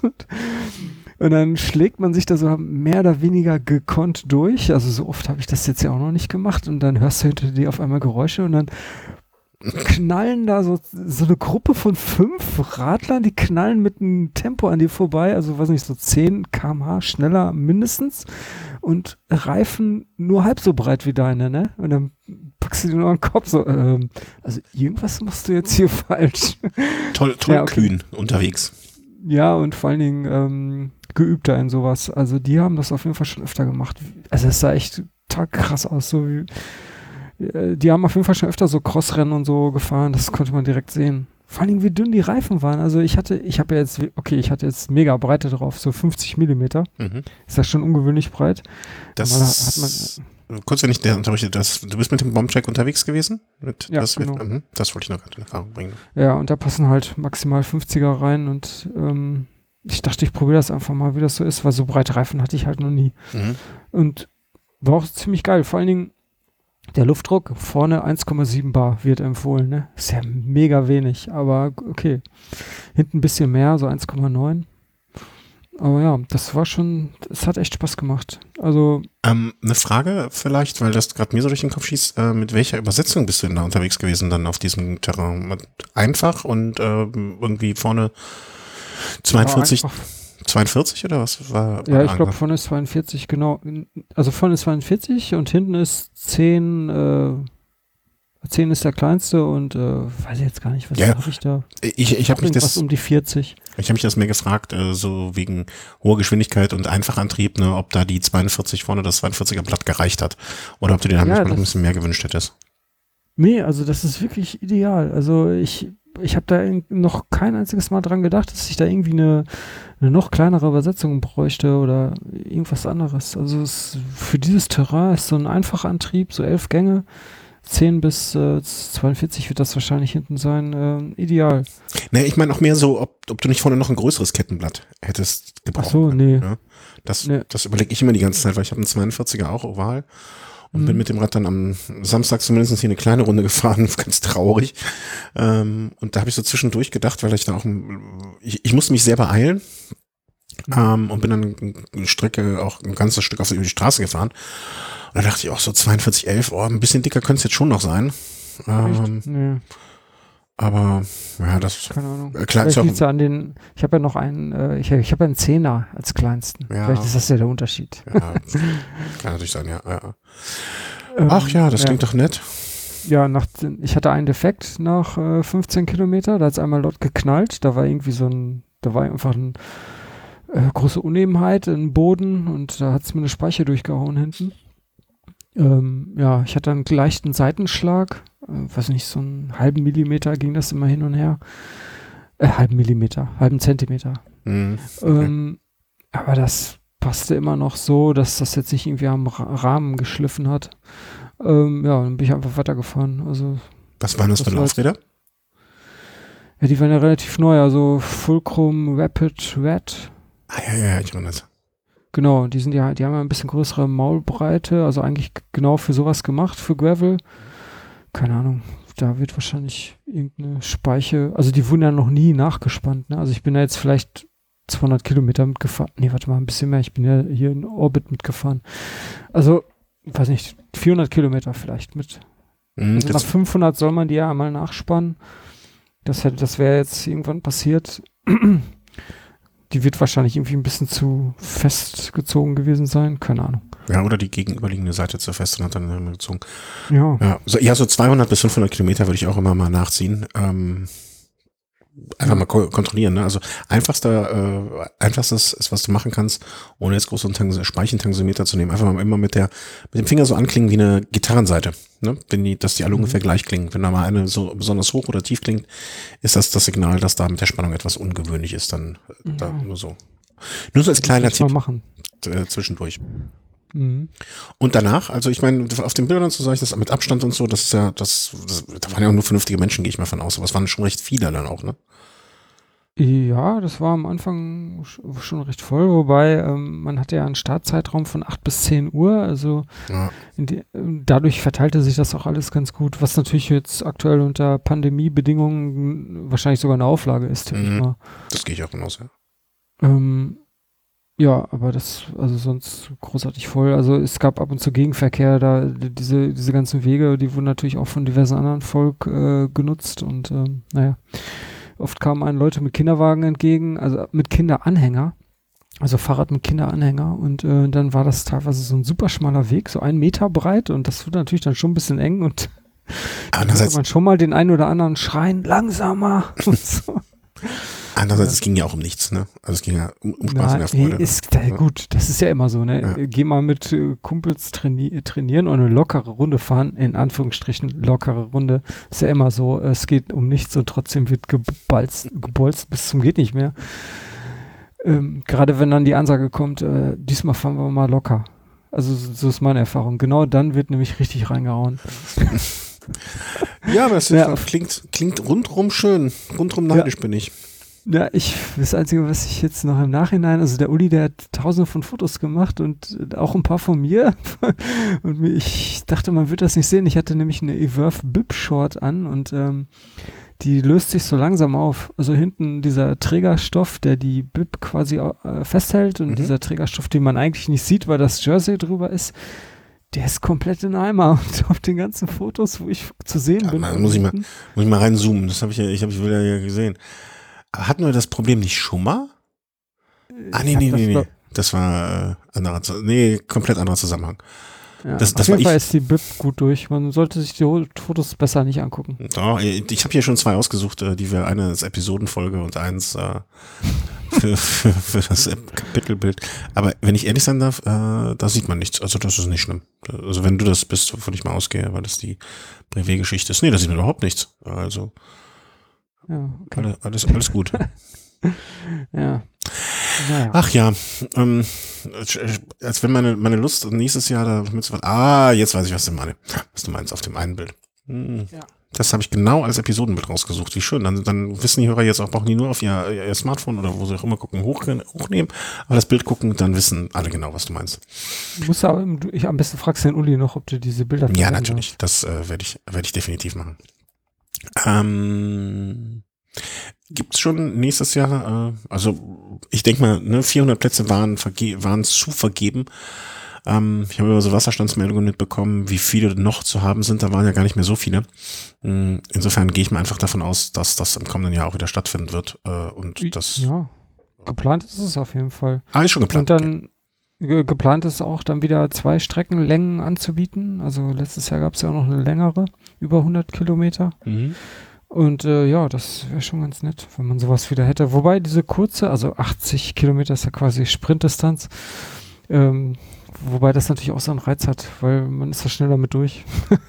Und dann schlägt man sich da so mehr oder weniger gekonnt durch. Also so oft habe ich das jetzt ja auch noch nicht gemacht. Und dann hörst du hinter dir auf einmal Geräusche und dann knallen da so, so eine Gruppe von fünf Radlern, die knallen mit einem Tempo an dir vorbei, also weiß nicht, so zehn Kilometer pro Stunde schneller mindestens und Reifen nur halb so breit wie deine, ne? Und dann packst du dir nur an den Kopf so, ähm, also irgendwas machst du jetzt hier falsch. Toll, toll ja, okay. Kühn unterwegs. Ja, und vor allen Dingen ähm, geübter in sowas. Also die haben das auf jeden Fall schon öfter gemacht. Also es sah echt total krass aus, so wie die haben auf jeden Fall schon öfter so Crossrennen und so gefahren, das konnte man direkt sehen. Vor allem, wie dünn die Reifen waren. Also ich hatte, ich habe ja jetzt, okay, ich hatte jetzt mega Breite drauf, so fünfzig Millimeter. Mhm. Ist das schon ungewöhnlich breit? Das hat man, kurz, wenn ich der unterrichte, das, du bist mit dem Bombcheck unterwegs gewesen? Mit, ja, das, genau. Mit, das wollte ich noch gerade in Erfahrung bringen. Ja, und da passen halt maximal fünfziger rein und ähm, ich dachte, ich probiere das einfach mal, wie das so ist, weil so breite Reifen hatte ich halt noch nie. Mhm. Und war auch ziemlich geil. Vor allen Dingen, der Luftdruck vorne eins Komma sieben Bar wird empfohlen, ne? Ist ja mega wenig, aber okay. Hinten ein bisschen mehr, so eins Komma neun. Aber ja, das war schon, es hat echt Spaß gemacht. Also ähm, eine Frage vielleicht, weil das gerade mir so durch den Kopf schießt, äh, mit welcher Übersetzung bist du denn da unterwegs gewesen dann auf diesem Terrain? Einfach und äh, irgendwie vorne zweiundvierzig, zweiundvierzig oder was war? Ja, ich glaube vorne ist zweiundvierzig, genau. Also vorne ist zweiundvierzig und hinten ist zehn, äh, zehn ist der kleinste und äh, weiß ich jetzt gar nicht, was ja, habe ich da? Ich, ich habe mich das um die vierzig. Ich habe mich das mehr gefragt, äh, so wegen hoher Geschwindigkeit und Einfachantrieb, ne, ob da die zweiundvierzig vorne das zweiundvierziger Blatt gereicht hat oder ob du dir da ja, noch ein bisschen mehr gewünscht hättest. Nee, also das ist wirklich ideal. Also ich ich habe da noch kein einziges Mal dran gedacht, dass ich da irgendwie eine, eine noch kleinere Übersetzung bräuchte oder irgendwas anderes. Also es, für dieses Terrain ist so ein einfacher Antrieb, so elf Gänge, zehn bis äh, zweiundvierzig wird das wahrscheinlich hinten sein, äh, ideal. Nee, ich meine auch mehr so, ob, ob du nicht vorne noch ein größeres Kettenblatt hättest gebraucht. Ach so, nee. Ja, das nee. das überlege ich immer die ganze Zeit, weil ich habe einen zweiundvierziger auch oval. Und mhm. bin mit dem Rad dann am Samstag zumindest hier eine kleine Runde gefahren, ganz traurig. Ähm, und da habe ich so zwischendurch gedacht, weil ich da auch, ich, ich musste mich sehr beeilen mhm. ähm, und bin dann eine Strecke auch ein ganzes Stück auf die Straße gefahren. Und da dachte ich auch so zweiundvierzig elf, oh, ein bisschen dicker könnte es jetzt schon noch sein. Ähm, nee. Aber ja, das keine Ahnung. Äh, klar, Vielleicht liegt's ja an den, ich habe ja noch einen, äh, ich, ich habe ja einen Zehner als kleinsten. Ja. Vielleicht ist das ja der Unterschied. Ja, kann natürlich sein, ja. ja. Ähm, Ach ja, das klingt ja. doch nett. Ja, nach, ich hatte einen Defekt nach äh, fünfzehn Kilometer, da hat es einmal laut geknallt, da war irgendwie so ein, da war einfach eine äh, große Unebenheit im Boden und da hat es mir eine Speiche durchgehauen hinten. Ähm, ja, ich hatte einen leichten Seitenschlag, äh, weiß nicht, so einen halben Millimeter ging das immer hin und her. Äh, halben Millimeter, halben Zentimeter. Mhm, okay. ähm, aber das passte immer noch so, dass das jetzt nicht irgendwie am Ra- Rahmen geschliffen hat. Ähm, ja, dann bin ich einfach weitergefahren. Also, was waren das, das für Laufräder? Ja, die waren ja relativ neu, also Fulcrum Rapid Red. Ah ja, ja, ja, ich meine das. Genau, die sind ja, die haben ja ein bisschen größere Maulbreite, also eigentlich genau für sowas gemacht, für Gravel. Keine Ahnung, da wird wahrscheinlich irgendeine Speiche, also die wurden ja noch nie nachgespannt, ne? Also ich bin da jetzt vielleicht zweihundert Kilometer mitgefahren, nee, warte mal, ein bisschen mehr, ich bin ja hier in Orbit mitgefahren. Also, weiß nicht, vierhundert Kilometer vielleicht mit. Mhm, also nach fünfhundert soll man die ja einmal nachspannen. Das hätte, das wäre jetzt irgendwann passiert. Die wird wahrscheinlich irgendwie ein bisschen zu festgezogen gewesen sein. Keine Ahnung. Ja, oder die gegenüberliegende Seite zu fest und hat dann immer gezogen. Ja. Ja, so, ja, so zweihundert bis fünfhundert Kilometer würde ich auch immer mal nachziehen. Ähm, einfach ja. mal ko- kontrollieren. Ne? Also einfachster, äh, einfachstes ist, was du machen kannst, ohne jetzt groß einen Speichentensometer zu nehmen. Einfach mal immer mit der, mit dem Finger so anklingen wie eine Gitarrenseite. Ne? Wenn die, dass die alle mhm. ungefähr gleich klingen. Wenn da mal eine so besonders hoch oder tief klingt, ist das das Signal, dass da mit der Spannung etwas ungewöhnlich ist. Dann ja. da nur so. Nur so als kleiner Tipp machen. Äh, zwischendurch. Mhm. Und danach, also ich meine, auf den Bildern so sah ich das mit Abstand und so, das ist ja, das, das da waren ja auch nur vernünftige Menschen, gehe ich mal von aus, aber es waren schon recht viele dann auch, ne? Ja, das war am Anfang sch- schon recht voll, wobei ähm, man hatte ja einen Startzeitraum von acht bis zehn Uhr, also Ja. in die, ähm, dadurch verteilte sich das auch alles ganz gut, was natürlich jetzt aktuell unter Pandemiebedingungen wahrscheinlich sogar eine Auflage ist, tippe ich Mhm. mal. Das gehe ich auch von aus, ja. Ähm, ja, aber das, also sonst großartig voll. Also es gab ab und zu Gegenverkehr, da die- diese, diese ganzen Wege, die wurden natürlich auch von diversen anderen Volk äh, genutzt und ähm, naja. Oft kamen einem Leute mit Kinderwagen entgegen, also mit Kinderanhänger, also Fahrrad mit Kinderanhänger und äh, dann war das teilweise so ein super schmaler Weg, so einen Meter breit und das wurde natürlich dann schon ein bisschen eng und da hörte Andererseits, man schon mal den einen oder anderen schreien, langsamer und so. andererseits, Ja. es ging ja auch um nichts, ne? Also es ging ja um, um Spaß und Na, der Freude. ist äh, gut, das ist ja immer so, ne? Ja. Geh mal mit äh, Kumpels traini trainieren und eine lockere Runde fahren, in Anführungsstrichen lockere Runde, ist ja immer so, es geht um nichts und trotzdem wird gebalzt, gebolzt bis zum geht nicht mehr. Ähm, gerade wenn dann die Ansage kommt, äh, diesmal fahren wir mal locker. Also so, so ist meine Erfahrung. Genau dann wird nämlich richtig reingehauen. Ja, aber es Ja, klingt, klingt rundrum schön. Rundrum neidisch bin ich. Ja, ich, das Einzige, was ich jetzt noch im Nachhinein, also der Uli, der hat tausende von Fotos gemacht und auch ein paar von mir. Und mir- ich dachte, man wird das nicht sehen. Ich hatte nämlich eine Everth Bib Short an und ähm, die löst sich so langsam auf. Also hinten dieser Trägerstoff, der die Bib quasi äh, festhält und Mhm. dieser Trägerstoff, den man eigentlich nicht sieht, weil das Jersey drüber ist, der ist komplett in Eimer. Und auf den ganzen Fotos, wo ich zu sehen Ja, bin. man, von muss ich mal- hinten, Muss ich mal reinzoomen. Das habe ich ja, ich habe ich wieder ja gesehen. Aber hatten wir das Problem nicht schon mal? Ah, nee, ich hab nee, das nee, nee. glaub- Das war äh, anderer, Zu- nee, komplett anderer Zusammenhang. Ja, Das- das auf jeden war Fall ich. ist die Bib gut durch. Man sollte sich die Ho- Fotos besser nicht angucken. Doch, ich habe hier schon zwei ausgesucht, äh, die wir eine als Episodenfolge und eins äh, für, für, für das Kapitelbild. Aber wenn ich ehrlich sein darf, äh, da sieht man nichts. Also das ist nicht schlimm. Also wenn du das bist, wovon ich mal ausgehe, weil das die Brevet-Geschichte ist. Nee, da sieht man überhaupt nichts. Also Ja, okay. alle, alles, alles gut. Ja. Naja. Ach ja, ähm, als wenn meine, meine Lust nächstes Jahr da mitzufahren. Ah, jetzt weiß ich, was du meinst. Was du meinst auf dem einen Bild. Hm. Ja. Das habe ich genau als Episodenbild rausgesucht. Wie schön. Dann, dann wissen die Hörer jetzt auch, brauchen die nur auf ihr, ihr Smartphone oder wo sie auch immer gucken, hoch, hochnehmen, aber das Bild gucken, dann wissen alle genau, was du meinst. Muss aber, du- ich am besten fragst den Uli noch, ob du diese Bilder Ja, verwenden natürlich. Das äh, werde ich, werde ich definitiv machen. Ähm, gibt's schon nächstes Jahr, äh, also ich denke mal, ne, vierhundert Plätze waren, verge waren zu vergeben. Ähm, ich habe über so Wasserstandsmeldungen mitbekommen, wie viele noch zu haben sind. Da waren ja gar nicht mehr so viele. Mm, Insofern gehe ich mal einfach davon aus, dass das im kommenden Jahr auch wieder stattfinden wird. Äh, und hast. das Ja. Geplant ist es auf jeden Fall. ah, ist schon geplant. Und dann ge geplant ist auch dann wieder zwei Streckenlängen anzubieten. Also letztes Jahr gab es ja auch noch eine längere, über hundert Kilometer. Okay. Mhm. Und äh, ja, das wäre schon ganz nett, wenn man sowas wieder hätte. Wobei diese kurze, also achtzig Kilometer ist ja quasi Sprintdistanz. Ähm, wobei das natürlich auch so einen Reiz hat, weil man ist da schneller mit durch.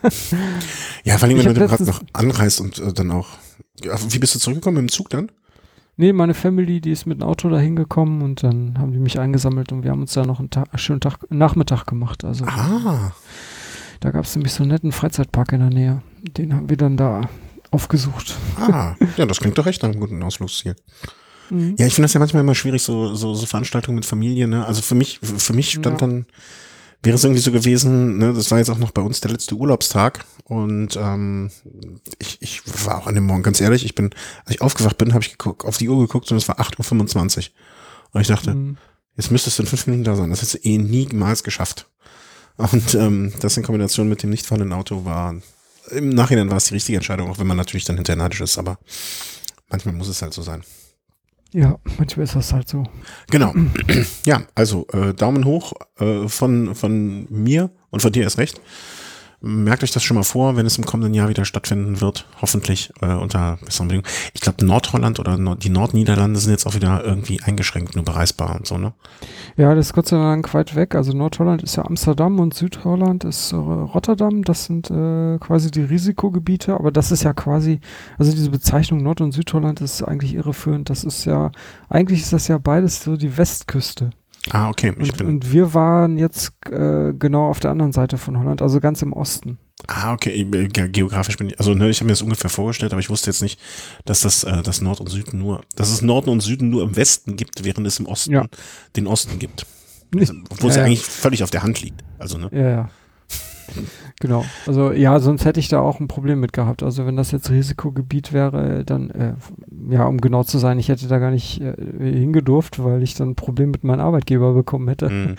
Ja, vor allem, Ich wenn du hab gerade letztens- noch anreist und äh, dann auch. Ja, wie bist du zurückgekommen? Mit dem Zug dann? Nee, meine Family, die ist mit dem Auto da hingekommen und dann haben die mich eingesammelt und wir haben uns da noch einen, Tag, einen schönen Tag, Nachmittag gemacht. Also Ah, da gab es nämlich so einen netten Freizeitpark in der Nähe. Den haben wir dann da aufgesucht. ah. Ja, das klingt doch echt nach einem guten Ausflugsziel. Mhm. Ja, ich finde das ja manchmal immer schwierig, so, so, so Veranstaltungen mit Familie, ne? Also für mich, für mich stand Ja. dann, wäre es irgendwie so gewesen, ne, das war jetzt auch noch bei uns der letzte Urlaubstag und ähm, ich, ich war auch an dem Morgen, ganz ehrlich, ich bin, als ich aufgewacht bin, habe ich geguckt, auf die Uhr geguckt und es war acht Uhr fünfundzwanzig. Und ich dachte, Mhm. jetzt müsstest du in fünf Minuten da sein. Das hättest du eh niemals geschafft. Und ähm, das in Kombination mit dem nicht fahrenden Auto war, im Nachhinein war es die richtige Entscheidung, auch wenn man natürlich dann hinterher neidisch ist, aber manchmal muss es halt so sein. Ja, manchmal ist das halt so. Genau. Ja, also äh, Daumen hoch äh, von, von mir und von dir erst recht. Merkt euch das schon mal vor, wenn es im kommenden Jahr wieder stattfinden wird, hoffentlich äh, unter besseren Bedingungen. Ich glaube, Nordholland oder Nord die Nordniederlande sind jetzt auch wieder irgendwie eingeschränkt, nur bereisbar und so, ne? Ja, das ist Gott sei Dank weit weg. Also Nordholland ist ja Amsterdam und Südholland ist äh, Rotterdam. Das sind äh, quasi die Risikogebiete. Aber das ist ja quasi, also diese Bezeichnung Nord- und Südholland ist eigentlich irreführend. Das ist ja, eigentlich ist das ja beides so die Westküste. Ah, okay. Ich Und, bin, und wir waren jetzt äh, genau auf der anderen Seite von Holland, also ganz im Osten. ah, okay. Ich, ge- geografisch bin ich, also ne, ich habe mir das ungefähr vorgestellt, aber ich wusste jetzt nicht, dass das, äh, das Nord und Süden nur, dass es Norden und Süden nur im Westen gibt, während es im Osten Ja. den Osten gibt. Also, obwohl es Ja, ja ja. eigentlich völlig auf der Hand liegt. Also, ne? Ja, ja. Genau. Also ja, sonst hätte ich da auch ein Problem mit gehabt. Also wenn das jetzt Risikogebiet wäre, dann, äh, ja, um genau zu sein, ich hätte da gar nicht äh, hingedurft, weil ich dann ein Problem mit meinem Arbeitgeber bekommen hätte. Mhm.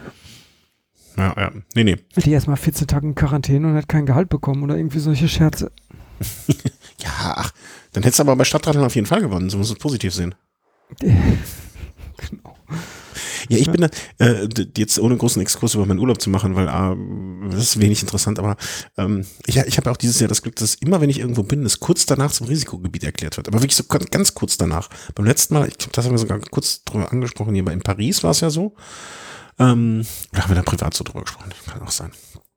Ja, ja. Nee, nee. Hätte ich erstmal vierzehn Tage in Quarantäne und hätte kein Gehalt bekommen oder irgendwie solche Scherze. Ja, ach, dann hättest du aber bei Stadtradeln auf jeden Fall gewonnen. So musst du es positiv sehen. Genau. Ja, ich bin da, äh, d- jetzt ohne großen Exkurs über meinen Urlaub zu machen, weil äh, das ist wenig interessant, aber ähm, ich, ich habe ja auch dieses Jahr das Glück, dass immer, wenn ich irgendwo bin, es kurz danach zum Risikogebiet erklärt wird. Aber wirklich so ganz, ganz kurz danach. Beim letzten Mal, ich glaube, das haben wir sogar kurz drüber angesprochen, hier bei in Paris war es ja so. Ähm, oder haben wir da privat so drüber gesprochen? Kann auch sein.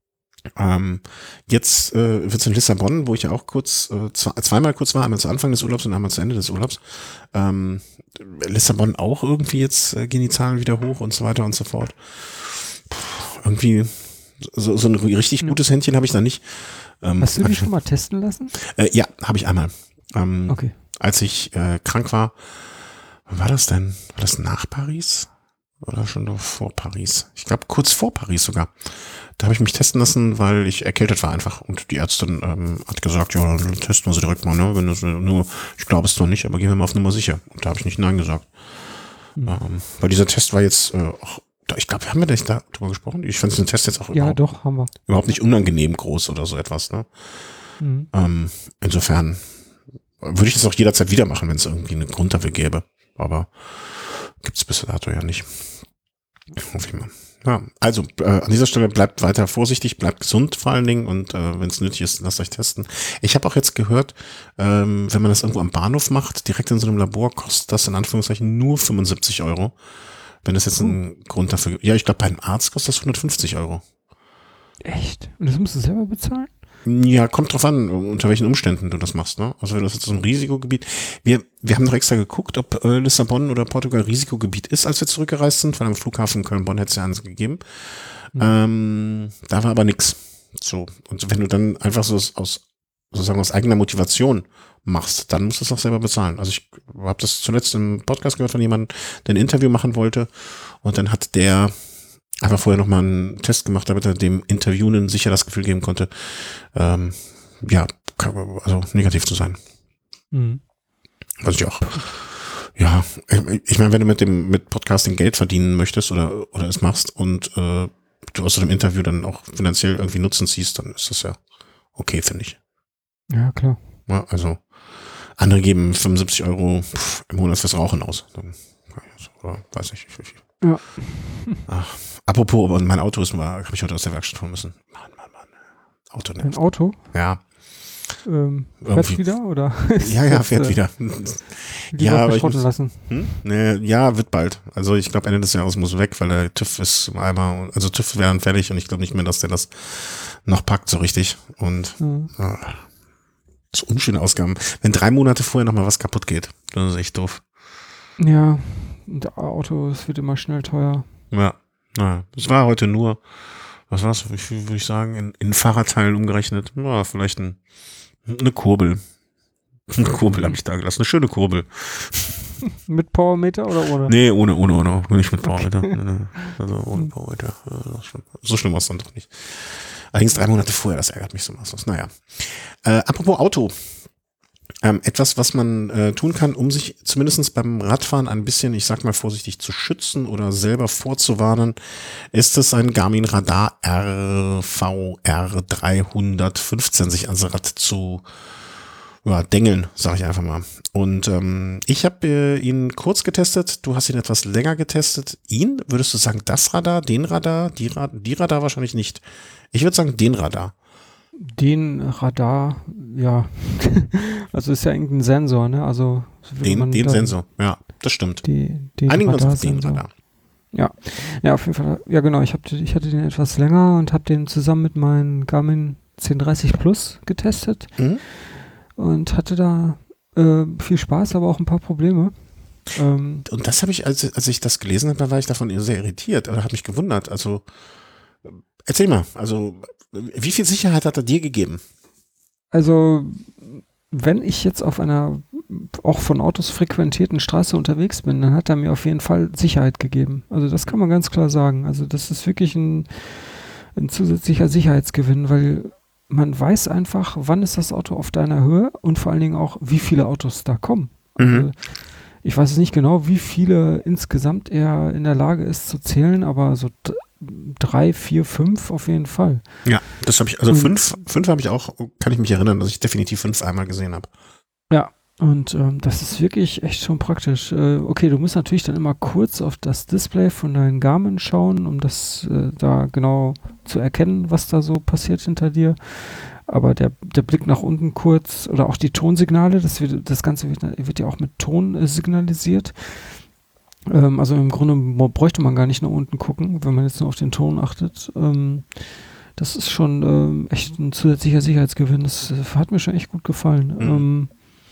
Ähm, jetzt äh, wird es in Lissabon, wo ich ja auch kurz, äh, zwei, zweimal kurz war, einmal zu Anfang des Urlaubs und einmal zu Ende des Urlaubs. Ähm, Lissabon auch irgendwie jetzt äh, gehen die Zahlen wieder hoch und so weiter und so fort. Puh, irgendwie so, so ein richtig Ja. gutes Händchen habe ich da nicht. Ähm, Hast du hab dich ich- schon mal testen lassen? äh, ja, habe ich einmal. Ähm, Okay. Als ich äh, krank war, wann war das denn? War das nach Paris? Oder schon noch vor Paris? Ich glaube, kurz vor Paris sogar. Da habe ich mich testen lassen, weil ich erkältet war einfach. Und die Ärztin ähm, hat gesagt, ja, dann testen wir sie direkt mal, ne? Wenn das nur, ich glaube es noch nicht, aber gehen wir mal auf Nummer sicher. Und da habe ich nicht Nein gesagt. Hm. Ähm, weil dieser Test war jetzt äh, auch, ich glaube, wir haben ja nicht darüber gesprochen. Ich fand diesen Test jetzt auch Ja, überhaupt, doch, haben wir. überhaupt nicht unangenehm groß oder so etwas, ne? Mhm. Ähm, insofern würde ich das auch jederzeit wieder machen, wenn es irgendwie einen Grund dafür gäbe. Aber gibt es bis dato ja nicht. Hoffe ich mal. Ja, also äh, an dieser Stelle bleibt weiter vorsichtig, bleibt gesund vor allen Dingen und äh, wenn es nötig ist, lasst euch testen. Ich habe auch jetzt gehört, ähm, wenn man das irgendwo am Bahnhof macht, direkt in so einem Labor, kostet das in Anführungszeichen nur fünfundsiebzig Euro. Wenn das jetzt einen Grund dafür gibt. Ja, ich glaube, bei einem Arzt kostet das hundertfünfzig Euro. Echt? Und das musst du selber bezahlen? Ja, kommt drauf an, unter welchen Umständen du das machst, ne? Also wenn das jetzt so ein Risikogebiet, wir, wir haben doch extra geguckt, ob äh, Lissabon oder Portugal Risikogebiet ist, als wir zurückgereist sind, weil am Flughafen Köln-Bonn hätte es ja eins gegeben. Mhm. Ähm, da war aber nix. So. Und wenn du dann einfach so aus, aus sozusagen aus eigener Motivation machst, dann musst du es auch selber bezahlen. Also ich habe das zuletzt im Podcast gehört von jemandem, der ein Interview machen wollte und dann hat der einfach vorher nochmal einen Test gemacht, damit er dem Interviewenden sicher das Gefühl geben konnte, ähm, ja, also negativ zu sein. Mhm. Was ich auch, ja, ich meine, wenn du mit dem, mit Podcasting Geld verdienen möchtest oder, oder es machst und äh, du aus so einem Interview dann auch finanziell irgendwie Nutzen ziehst, dann ist das ja okay, finde ich. Ja, klar. Ja, also, andere geben fünfundsiebzig Euro pff, im Monat fürs Rauchen aus. Dann, oder weiß ich, wie viel. Ja. Ach, apropos, aber mein Auto ist mal, habe ich heute aus der Werkstatt holen müssen. Mann, Mann, Mann. Auto Ein nicht. Auto? Ja. Ähm, fährt Irgendwie. wieder oder? Ja, ja, fährt wieder. Ja, aber ich muss, muss, lassen. Hm? Nee, ja, wird bald. Also ich glaube, Ende des Jahres muss weg, weil der TÜV ist einmal, also TÜV wäre dann fertig und ich glaube nicht mehr, dass der das noch packt so richtig. Und Mhm. ah, so unschöne Ausgaben. Wenn drei Monate vorher noch mal was kaputt geht, dann ist es echt doof. Ja, und Auto, es wird immer schnell teuer. Ja, naja. Es war heute nur, was war es, wie viel würde ich sagen, in, in Fahrradteilen umgerechnet, ja, vielleicht ein, eine Kurbel. Eine Kurbel habe ich da gelassen, eine schöne Kurbel. Mit Powermeter oder ohne? Nee, ohne, ohne, ohne, nicht mit Powermeter. Nee, nee. Also ohne Powermeter. So schlimm war es dann doch nicht. Allerdings drei Monate vorher, das ärgert mich so maßlos. Naja. Äh, apropos Auto. Ähm, etwas, was man äh, tun kann, um sich zumindest beim Radfahren ein bisschen, ich sag mal vorsichtig, zu schützen oder selber vorzuwarnen, ist es ein Garmin Radar R V R dreihundertfünfzehn sich ans Rad zu ja, dengeln, sage ich einfach mal. Und ähm, ich habe äh, ihn kurz getestet, du hast ihn etwas länger getestet. Ihn, würdest du sagen, das Radar, den Radar, die, Rad die Radar wahrscheinlich nicht. Ich würde sagen, den Radar. Den Radar, ja. Also ist ja irgendein Sensor, ne? Also Den, den Sensor, ja, das stimmt. Die, den Einigen wir uns auf den Radarsensor. Radar. Ja, ja, auf jeden Fall. Ja, genau. Ich, hab, ich hatte den etwas länger und habe den zusammen mit meinem Garmin zehn dreißig Plus getestet Mhm. und hatte da äh, viel Spaß, aber auch ein paar Probleme. Ähm, Und das habe ich, als, als ich das gelesen habe, war ich davon sehr irritiert oder habe mich gewundert. Also erzähl mal, also wie viel Sicherheit hat er dir gegeben? also wenn ich jetzt auf einer auch von Autos frequentierten Straße unterwegs bin, dann hat er mir auf jeden Fall Sicherheit gegeben. Also das kann man ganz klar sagen. Also das ist wirklich ein, ein zusätzlicher Sicherheitsgewinn, weil man weiß einfach, wann ist das Auto auf deiner Höhe und vor allen Dingen auch, wie viele Autos da kommen. Also Mhm. ich weiß nicht genau, wie viele insgesamt er in der Lage ist zu zählen, aber so d- drei, vier, fünf auf jeden Fall. Ja, das habe ich, also Und- fünf, fünf habe ich auch, kann ich mich erinnern, dass ich definitiv fünf einmal gesehen habe. Ja, und ähm, das ist wirklich echt schon praktisch. Äh, okay, du musst natürlich dann immer kurz auf das Display von deinen Garmin schauen, um das äh, da genau zu erkennen, was da so passiert hinter dir. Aber der, der Blick nach unten kurz oder auch die Tonsignale, das, wird, das Ganze wird, wird ja auch mit Ton äh, signalisiert. Ähm, also im Grunde mo- bräuchte man gar nicht nach unten gucken, wenn man jetzt nur auf den Ton achtet. Ähm, das ist schon ähm, echt ein zusätzlicher Sicherheitsgewinn. Das äh, hat mir schon echt gut gefallen. Mhm. Ähm,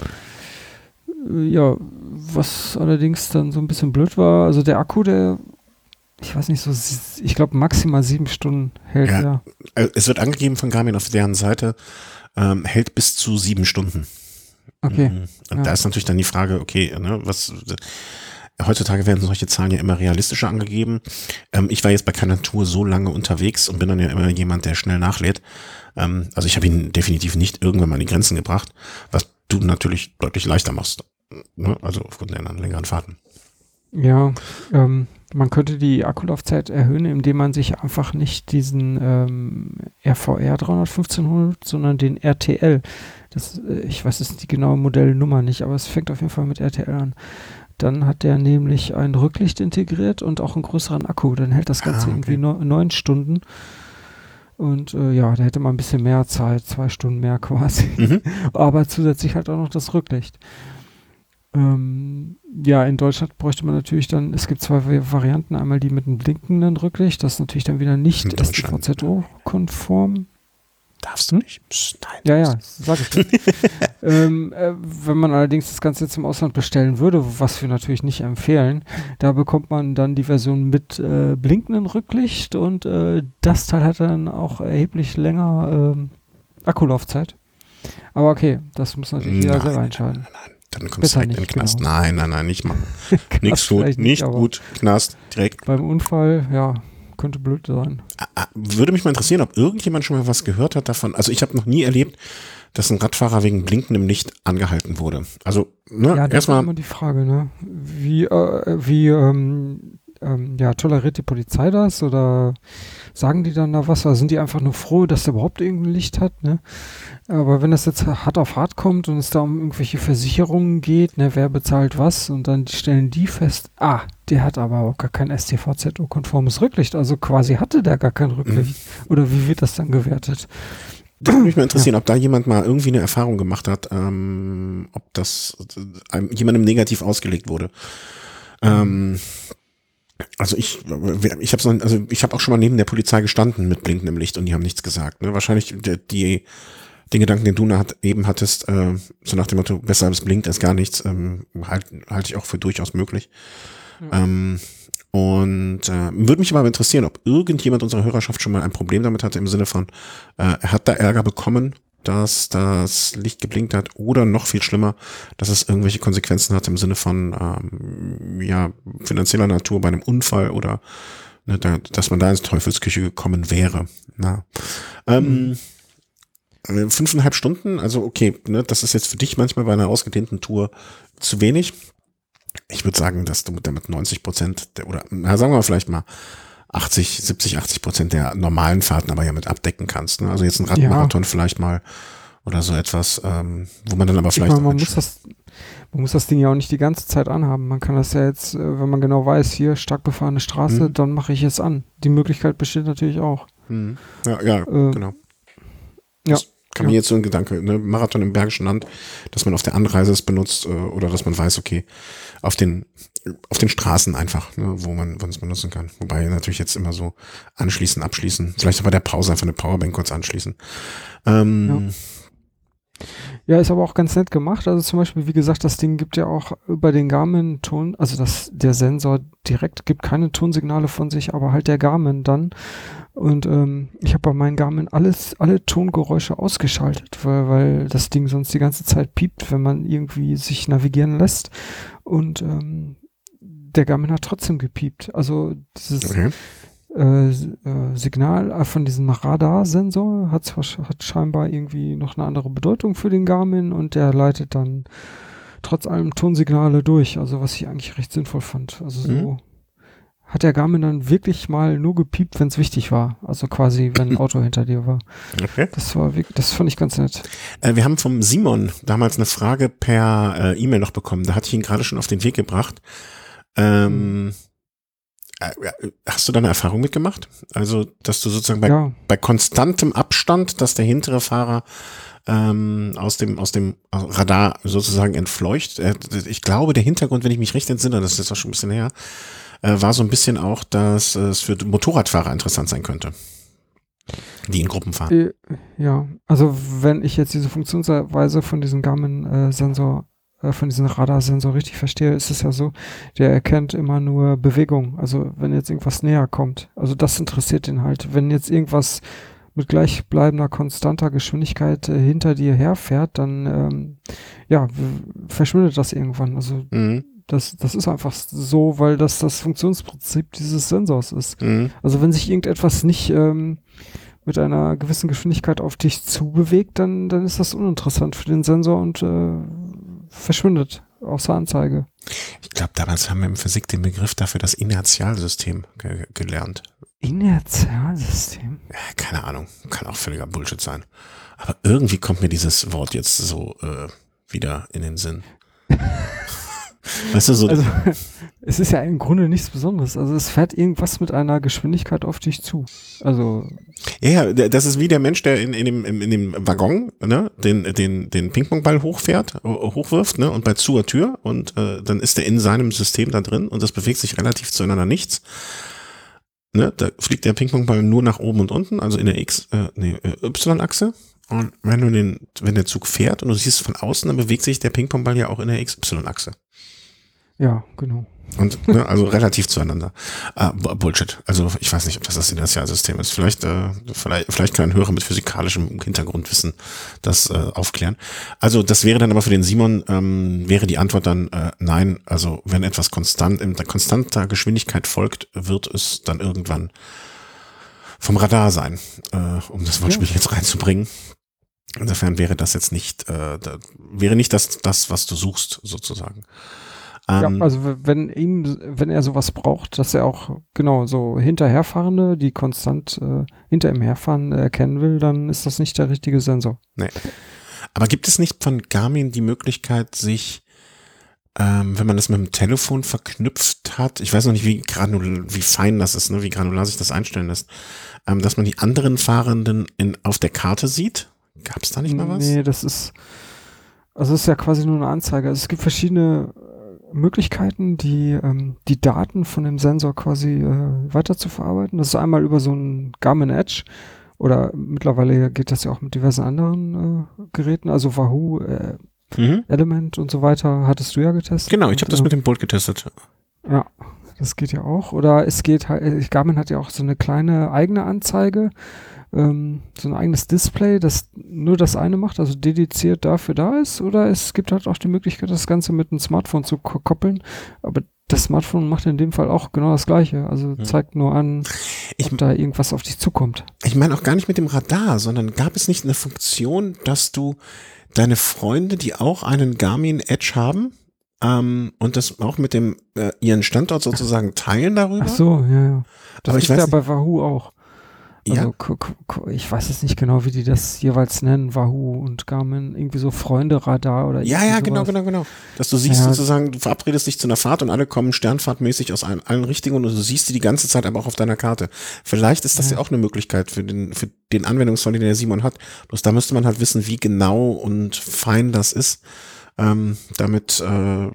äh, ja, was allerdings dann so ein bisschen blöd war, also der Akku, der, ich weiß nicht, so, sie- ich glaube maximal sieben Stunden hält Ja. er. Also es wird angegeben von Garmin auf deren Seite, ähm, hält bis zu sieben Stunden. Okay. Mhm. Und Ja. da ist natürlich dann die Frage, okay, ne, was heutzutage werden solche Zahlen ja immer realistischer angegeben. Ähm, ich war jetzt bei keiner Tour so lange unterwegs und bin dann ja immer jemand, der schnell nachlädt. Ähm, also ich habe ihn definitiv nicht irgendwann mal an die Grenzen gebracht, was du natürlich deutlich leichter machst. Ne? Also aufgrund der längeren Fahrten. Ja, ähm, man könnte die Akkulaufzeit erhöhen, indem man sich einfach nicht diesen ähm, R V R dreihundertfünfzehn holt, sondern den R T L. Das, äh, ich weiß jetzt die genaue Modellnummer nicht, aber es fängt auf jeden Fall mit R T L an. Dann hat der nämlich ein Rücklicht integriert und auch einen größeren Akku. Dann hält das Ganze Ah, okay. irgendwie no, neun Stunden. Und äh, ja, da hätte man ein bisschen mehr Zeit, zwei Stunden mehr quasi. Mhm. Aber zusätzlich halt auch noch das Rücklicht. Ähm, ja, in Deutschland bräuchte man natürlich dann, es gibt zwei Va- Varianten, einmal die mit einem blinkenden Rücklicht, das ist natürlich dann wieder In nicht Deutschland. S T V Z O-konform. Darfst du Hm? nicht? Psst, nein. Ja, ja, sag ich dir. ähm, äh, wenn man allerdings das Ganze jetzt im Ausland bestellen würde, was wir natürlich nicht empfehlen, da bekommt man dann die Version mit äh, blinkendem Rücklicht und äh, das Teil hat dann auch erheblich länger ähm, Akkulaufzeit. Aber okay, das muss natürlich jeder Nein, selber nein, entscheiden. Nein, nein, dann kommst du Besser direkt in den nicht, Knast. genau. Nein, nein, nein, nicht machen. Knast Nichts gut, vielleicht nicht aber gut. Knast, direkt. Beim Unfall, ja, könnte blöd sein. Ah, Würde mich mal interessieren, ob irgendjemand schon mal was gehört hat davon. Also ich habe noch nie erlebt, dass ein Radfahrer wegen blinkendem Licht angehalten wurde. Also, ne, Ja, das ist erstmal, immer die Frage, ne? Wie, äh, wie ähm, ähm, ja, toleriert die Polizei das oder sagen die dann da was? Oder sind die einfach nur froh, dass der überhaupt irgendein Licht hat, ne? Aber wenn das jetzt hart auf hart kommt und es da um irgendwelche Versicherungen geht, ne, wer bezahlt was und dann stellen die fest, ah, der hat aber auch gar kein S T V Z O-konformes Rücklicht, also quasi hatte der gar kein Rücklicht. Oder wie wird das dann gewertet? das würde mich mal interessieren, ob da jemand mal irgendwie eine Erfahrung gemacht hat, ähm, ob das äh, einem, jemandem negativ ausgelegt wurde. Ähm, also ich, ich habe also ich habe auch schon mal neben der Polizei gestanden mit blinkendem Licht und die haben nichts gesagt. Ne? Wahrscheinlich die, die den Gedanken, den du hat, eben hattest, äh, so nach dem Motto, besser es blinkt als gar nichts, ähm, halte halt ich auch für durchaus möglich. Ja. Ähm, und äh, würde mich aber interessieren, ob irgendjemand unserer Hörerschaft schon mal ein Problem damit hatte, im Sinne von, äh, er hat da Ärger bekommen, dass das Licht geblinkt hat, oder noch viel schlimmer, dass es irgendwelche Konsequenzen hat im Sinne von ähm, ja finanzieller Natur bei einem Unfall oder ne, da, dass man da ins Teufelsküche gekommen wäre. Na. Ähm, Mhm. äh, fünfeinhalb Stunden, also okay, ne, das ist jetzt für dich manchmal bei einer ausgedehnten Tour zu wenig. Ich würde sagen, dass du damit neunzig Prozent der, oder na, sagen wir mal vielleicht mal achtzig, siebzig, achtzig Prozent der normalen Fahrten aber ja mit abdecken kannst. Ne? Also jetzt ein Radmarathon vielleicht mal oder so etwas, ähm, wo man dann aber Ich vielleicht meine, auch man mit- muss das, man muss das Ding ja auch nicht die ganze Zeit anhaben. Man kann das ja jetzt, äh, wenn man genau weiß, hier stark befahrene Straße, Mhm. dann mache ich es an. Die Möglichkeit besteht natürlich auch. Mhm. Ja, ja, Äh, genau. ja, Das kam mir ja. jetzt so ein Gedanke, ne? Marathon im Bergischen Land, dass man auf der Anreise es benutzt äh, oder dass man weiß, okay, auf den auf den Straßen einfach, ne, wo man wo man es benutzen kann. Wobei natürlich jetzt immer so anschließen, abschließen, vielleicht auch bei der Pause einfach eine Powerbank kurz anschließen. Ähm, Ja, ist aber auch ganz nett gemacht. Also zum Beispiel, wie gesagt, das Ding gibt ja auch über den Garmin Ton, also das, der Sensor direkt gibt keine Tonsignale von sich, aber halt der Garmin dann. Und ähm, ich habe bei meinem Garmin alles, alle Tongeräusche ausgeschaltet, weil, weil das Ding sonst die ganze Zeit piept, wenn man irgendwie sich navigieren lässt. Und ähm, der Garmin hat trotzdem gepiept. Also dieses Okay. Äh, äh, Signal von diesem Radarsensor hat, zwar- hat scheinbar irgendwie noch eine andere Bedeutung für den Garmin und der leitet dann trotz allem Tonsignale durch, also was ich eigentlich recht sinnvoll fand. Also so Mhm. hat der Garmin dann wirklich mal nur gepiept, wenn es wichtig war. Also quasi, wenn ein Auto hinter dir war. Okay. Das war wirklich, das fand ich ganz nett. Äh, wir haben vom Simon damals eine Frage per äh, E-Mail noch bekommen. Da hatte ich ihn gerade schon auf den Weg gebracht. Ähm, Mhm. äh, hast du da eine Erfahrung mitgemacht? Also, dass du sozusagen bei, Ja, bei konstantem Abstand, dass der hintere Fahrer ähm, aus dem aus dem Radar sozusagen entfleucht. Äh, ich glaube, der Hintergrund, wenn ich mich recht entsinne, das ist jetzt auch schon ein bisschen her, äh, war so ein bisschen auch, dass es für Motorradfahrer interessant sein könnte, die in Gruppen fahren. äh, ja. Also wenn ich jetzt diese Funktionsweise von diesem Garmin-Sensor von diesem Radarsensor richtig verstehe, ist es ja so, der erkennt immer nur Bewegung. Also wenn jetzt irgendwas näher kommt. Also das interessiert ihn halt. Wenn jetzt irgendwas mit gleichbleibender, konstanter Geschwindigkeit äh, hinter dir herfährt, dann ähm, ja, w- verschwindet das irgendwann. Also Mhm. das, das ist einfach so, weil das das Funktionsprinzip dieses Sensors ist. Mhm. Also wenn sich irgendetwas nicht ähm, mit einer gewissen Geschwindigkeit auf dich zubewegt, dann, dann ist das uninteressant für den Sensor und äh, verschwindet außer Anzeige. Ich glaube, damals haben wir im Physik den Begriff dafür das Inertialsystem ge gelernt. Inertialsystem? Ja, keine Ahnung, kann auch völliger Bullshit sein. Aber irgendwie kommt mir dieses Wort jetzt so äh, wieder in den Sinn. Weißt du, so. Also, es ist ja im Grunde nichts Besonderes. Also, es fährt irgendwas mit einer Geschwindigkeit auf dich zu. Also. Ja, ja, der- das ist wie der Mensch, der in, in, dem, in dem Waggon, ne, den, den, den Pingpongball hochfährt, äh, hochwirft, ne, und bei zur Tür und äh, dann ist der in seinem System da drin und das bewegt sich relativ zueinander nichts. Ne, da fliegt der Pingpongball nur nach oben und unten, also in der X, äh, nee, äh, Y-Achse. Und wenn du den, wenn der Zug fährt und du siehst es von außen, dann bewegt sich der Pingpongball ja auch in der X Y-Achse. Ja, genau. Und ne, also relativ zueinander. Ah, Bullshit. Also ich weiß nicht, ob das das Inertialsystem ist. Vielleicht, äh, vielleicht, vielleicht kann ein Hörer mit physikalischem Hintergrundwissen das äh, aufklären. Also das wäre dann aber für den Simon, ähm, wäre die Antwort dann äh, nein. Also wenn etwas konstant in der konstanter Geschwindigkeit folgt, wird es dann irgendwann vom Radar sein, äh, um das Wortspiel Ja. jetzt reinzubringen. Insofern wäre das jetzt nicht, äh, da, wäre nicht das, das, was du suchst, sozusagen. Ja, Ähm, also w- wenn ihm, wenn er sowas braucht, dass er auch genau so hinterherfahrende, die konstant äh, hinter ihm herfahren, äh, erkennen will, dann ist das nicht der richtige Sensor. Nee. Aber gibt es nicht von Garmin die Möglichkeit, sich, ähm, wenn man das mit dem Telefon verknüpft hat, ich weiß noch nicht, wie granul, wie fein das ist, ne, wie granular sich das einstellen lässt, ähm, dass man die anderen Fahrenden in, auf der Karte sieht? Gab es da nicht mal was? Nee, das ist, also es ist ja quasi nur eine Anzeige. Also es gibt verschiedene äh, Möglichkeiten, die, ähm, die Daten von dem Sensor quasi äh, weiter zu verarbeiten. Das ist einmal über so ein Garmin Edge oder mittlerweile geht das ja auch mit diversen anderen äh, Geräten, also Wahoo, äh, Mhm. Element und so weiter, hattest du ja getestet. Genau, ich habe das Und, mit dem Bolt getestet. Ja, das geht ja auch. Oder es geht halt, Garmin hat ja auch so eine kleine eigene Anzeige, ähm, so ein eigenes Display, das nur das eine macht, also dediziert dafür da ist. Oder es gibt halt auch die Möglichkeit, das Ganze mit einem Smartphone zu ko- koppeln. Aber das Smartphone macht in dem Fall auch genau das Gleiche. Also zeigt nur an, Ich- ob da irgendwas auf dich zukommt. Ich meine auch gar nicht mit dem Radar, sondern gab es nicht eine Funktion, dass du deine Freunde, die auch einen Garmin Edge haben, ähm, und das auch mit dem äh, ihren Standort sozusagen teilen darüber? Ach so, ja, ja. Das Aber ich gibt weiß ja nicht- bei Wahoo auch. Also Ja. ko- ko- ko- ich weiß jetzt nicht genau, wie die das jeweils nennen, Wahoo und Garmin, irgendwie so Freunde-Radar oder Ja, irgendwie ja, genau, sowas. genau, genau. Dass du siehst Ja. sozusagen, du verabredest dich zu einer Fahrt und alle kommen sternfahrtmäßig aus allen, allen Richtungen und du siehst die die ganze Zeit aber auch auf deiner Karte. Vielleicht ist das ja, Ja. auch eine Möglichkeit für den, für den Anwendungsfall, den der Simon hat. Bloß da müsste man halt wissen, wie genau und fein das ist, ähm, damit, äh,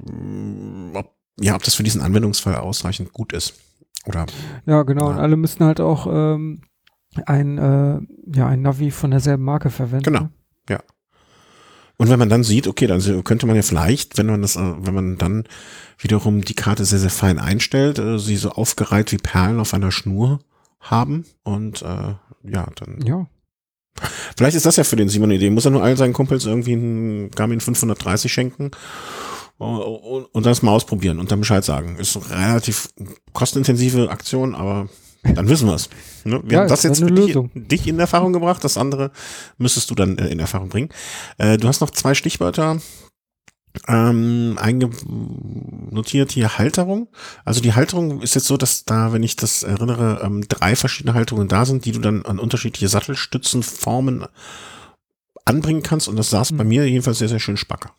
ob, ja, ob das für diesen Anwendungsfall ausreichend gut ist. Oder, Ja, genau. Ja. Und alle müssen halt auch ähm, ein, äh, ja, ein Navi von derselben Marke verwenden. Genau. ne? Und wenn man dann sieht, okay, dann könnte man ja vielleicht, wenn man das, wenn man dann wiederum die Karte sehr, sehr fein einstellt, äh, sie so aufgereiht wie Perlen auf einer Schnur haben und äh, ja, dann. Ja. Vielleicht ist das ja für den Simon eine Idee. Muss er nur allen seinen Kumpels irgendwie einen Garmin fünfhundertdreißig schenken und, und das mal ausprobieren und dann Bescheid sagen. Ist eine relativ kostenintensive Aktion, aber dann wissen wir es. Ne? Wir Ja, haben das ist jetzt eine für dich, Lösung. dich in Erfahrung gebracht, das andere müsstest du dann äh, in Erfahrung bringen. Äh, du hast noch zwei Stichwörter ähm, einge notiert hier, Halterung. Also die Halterung ist jetzt so, dass da, wenn ich das erinnere, ähm, drei verschiedene Halterungen da sind, die du dann an unterschiedliche Sattelstützenformen anbringen kannst und das saß bei Hm. mir jedenfalls sehr, sehr schön spacke.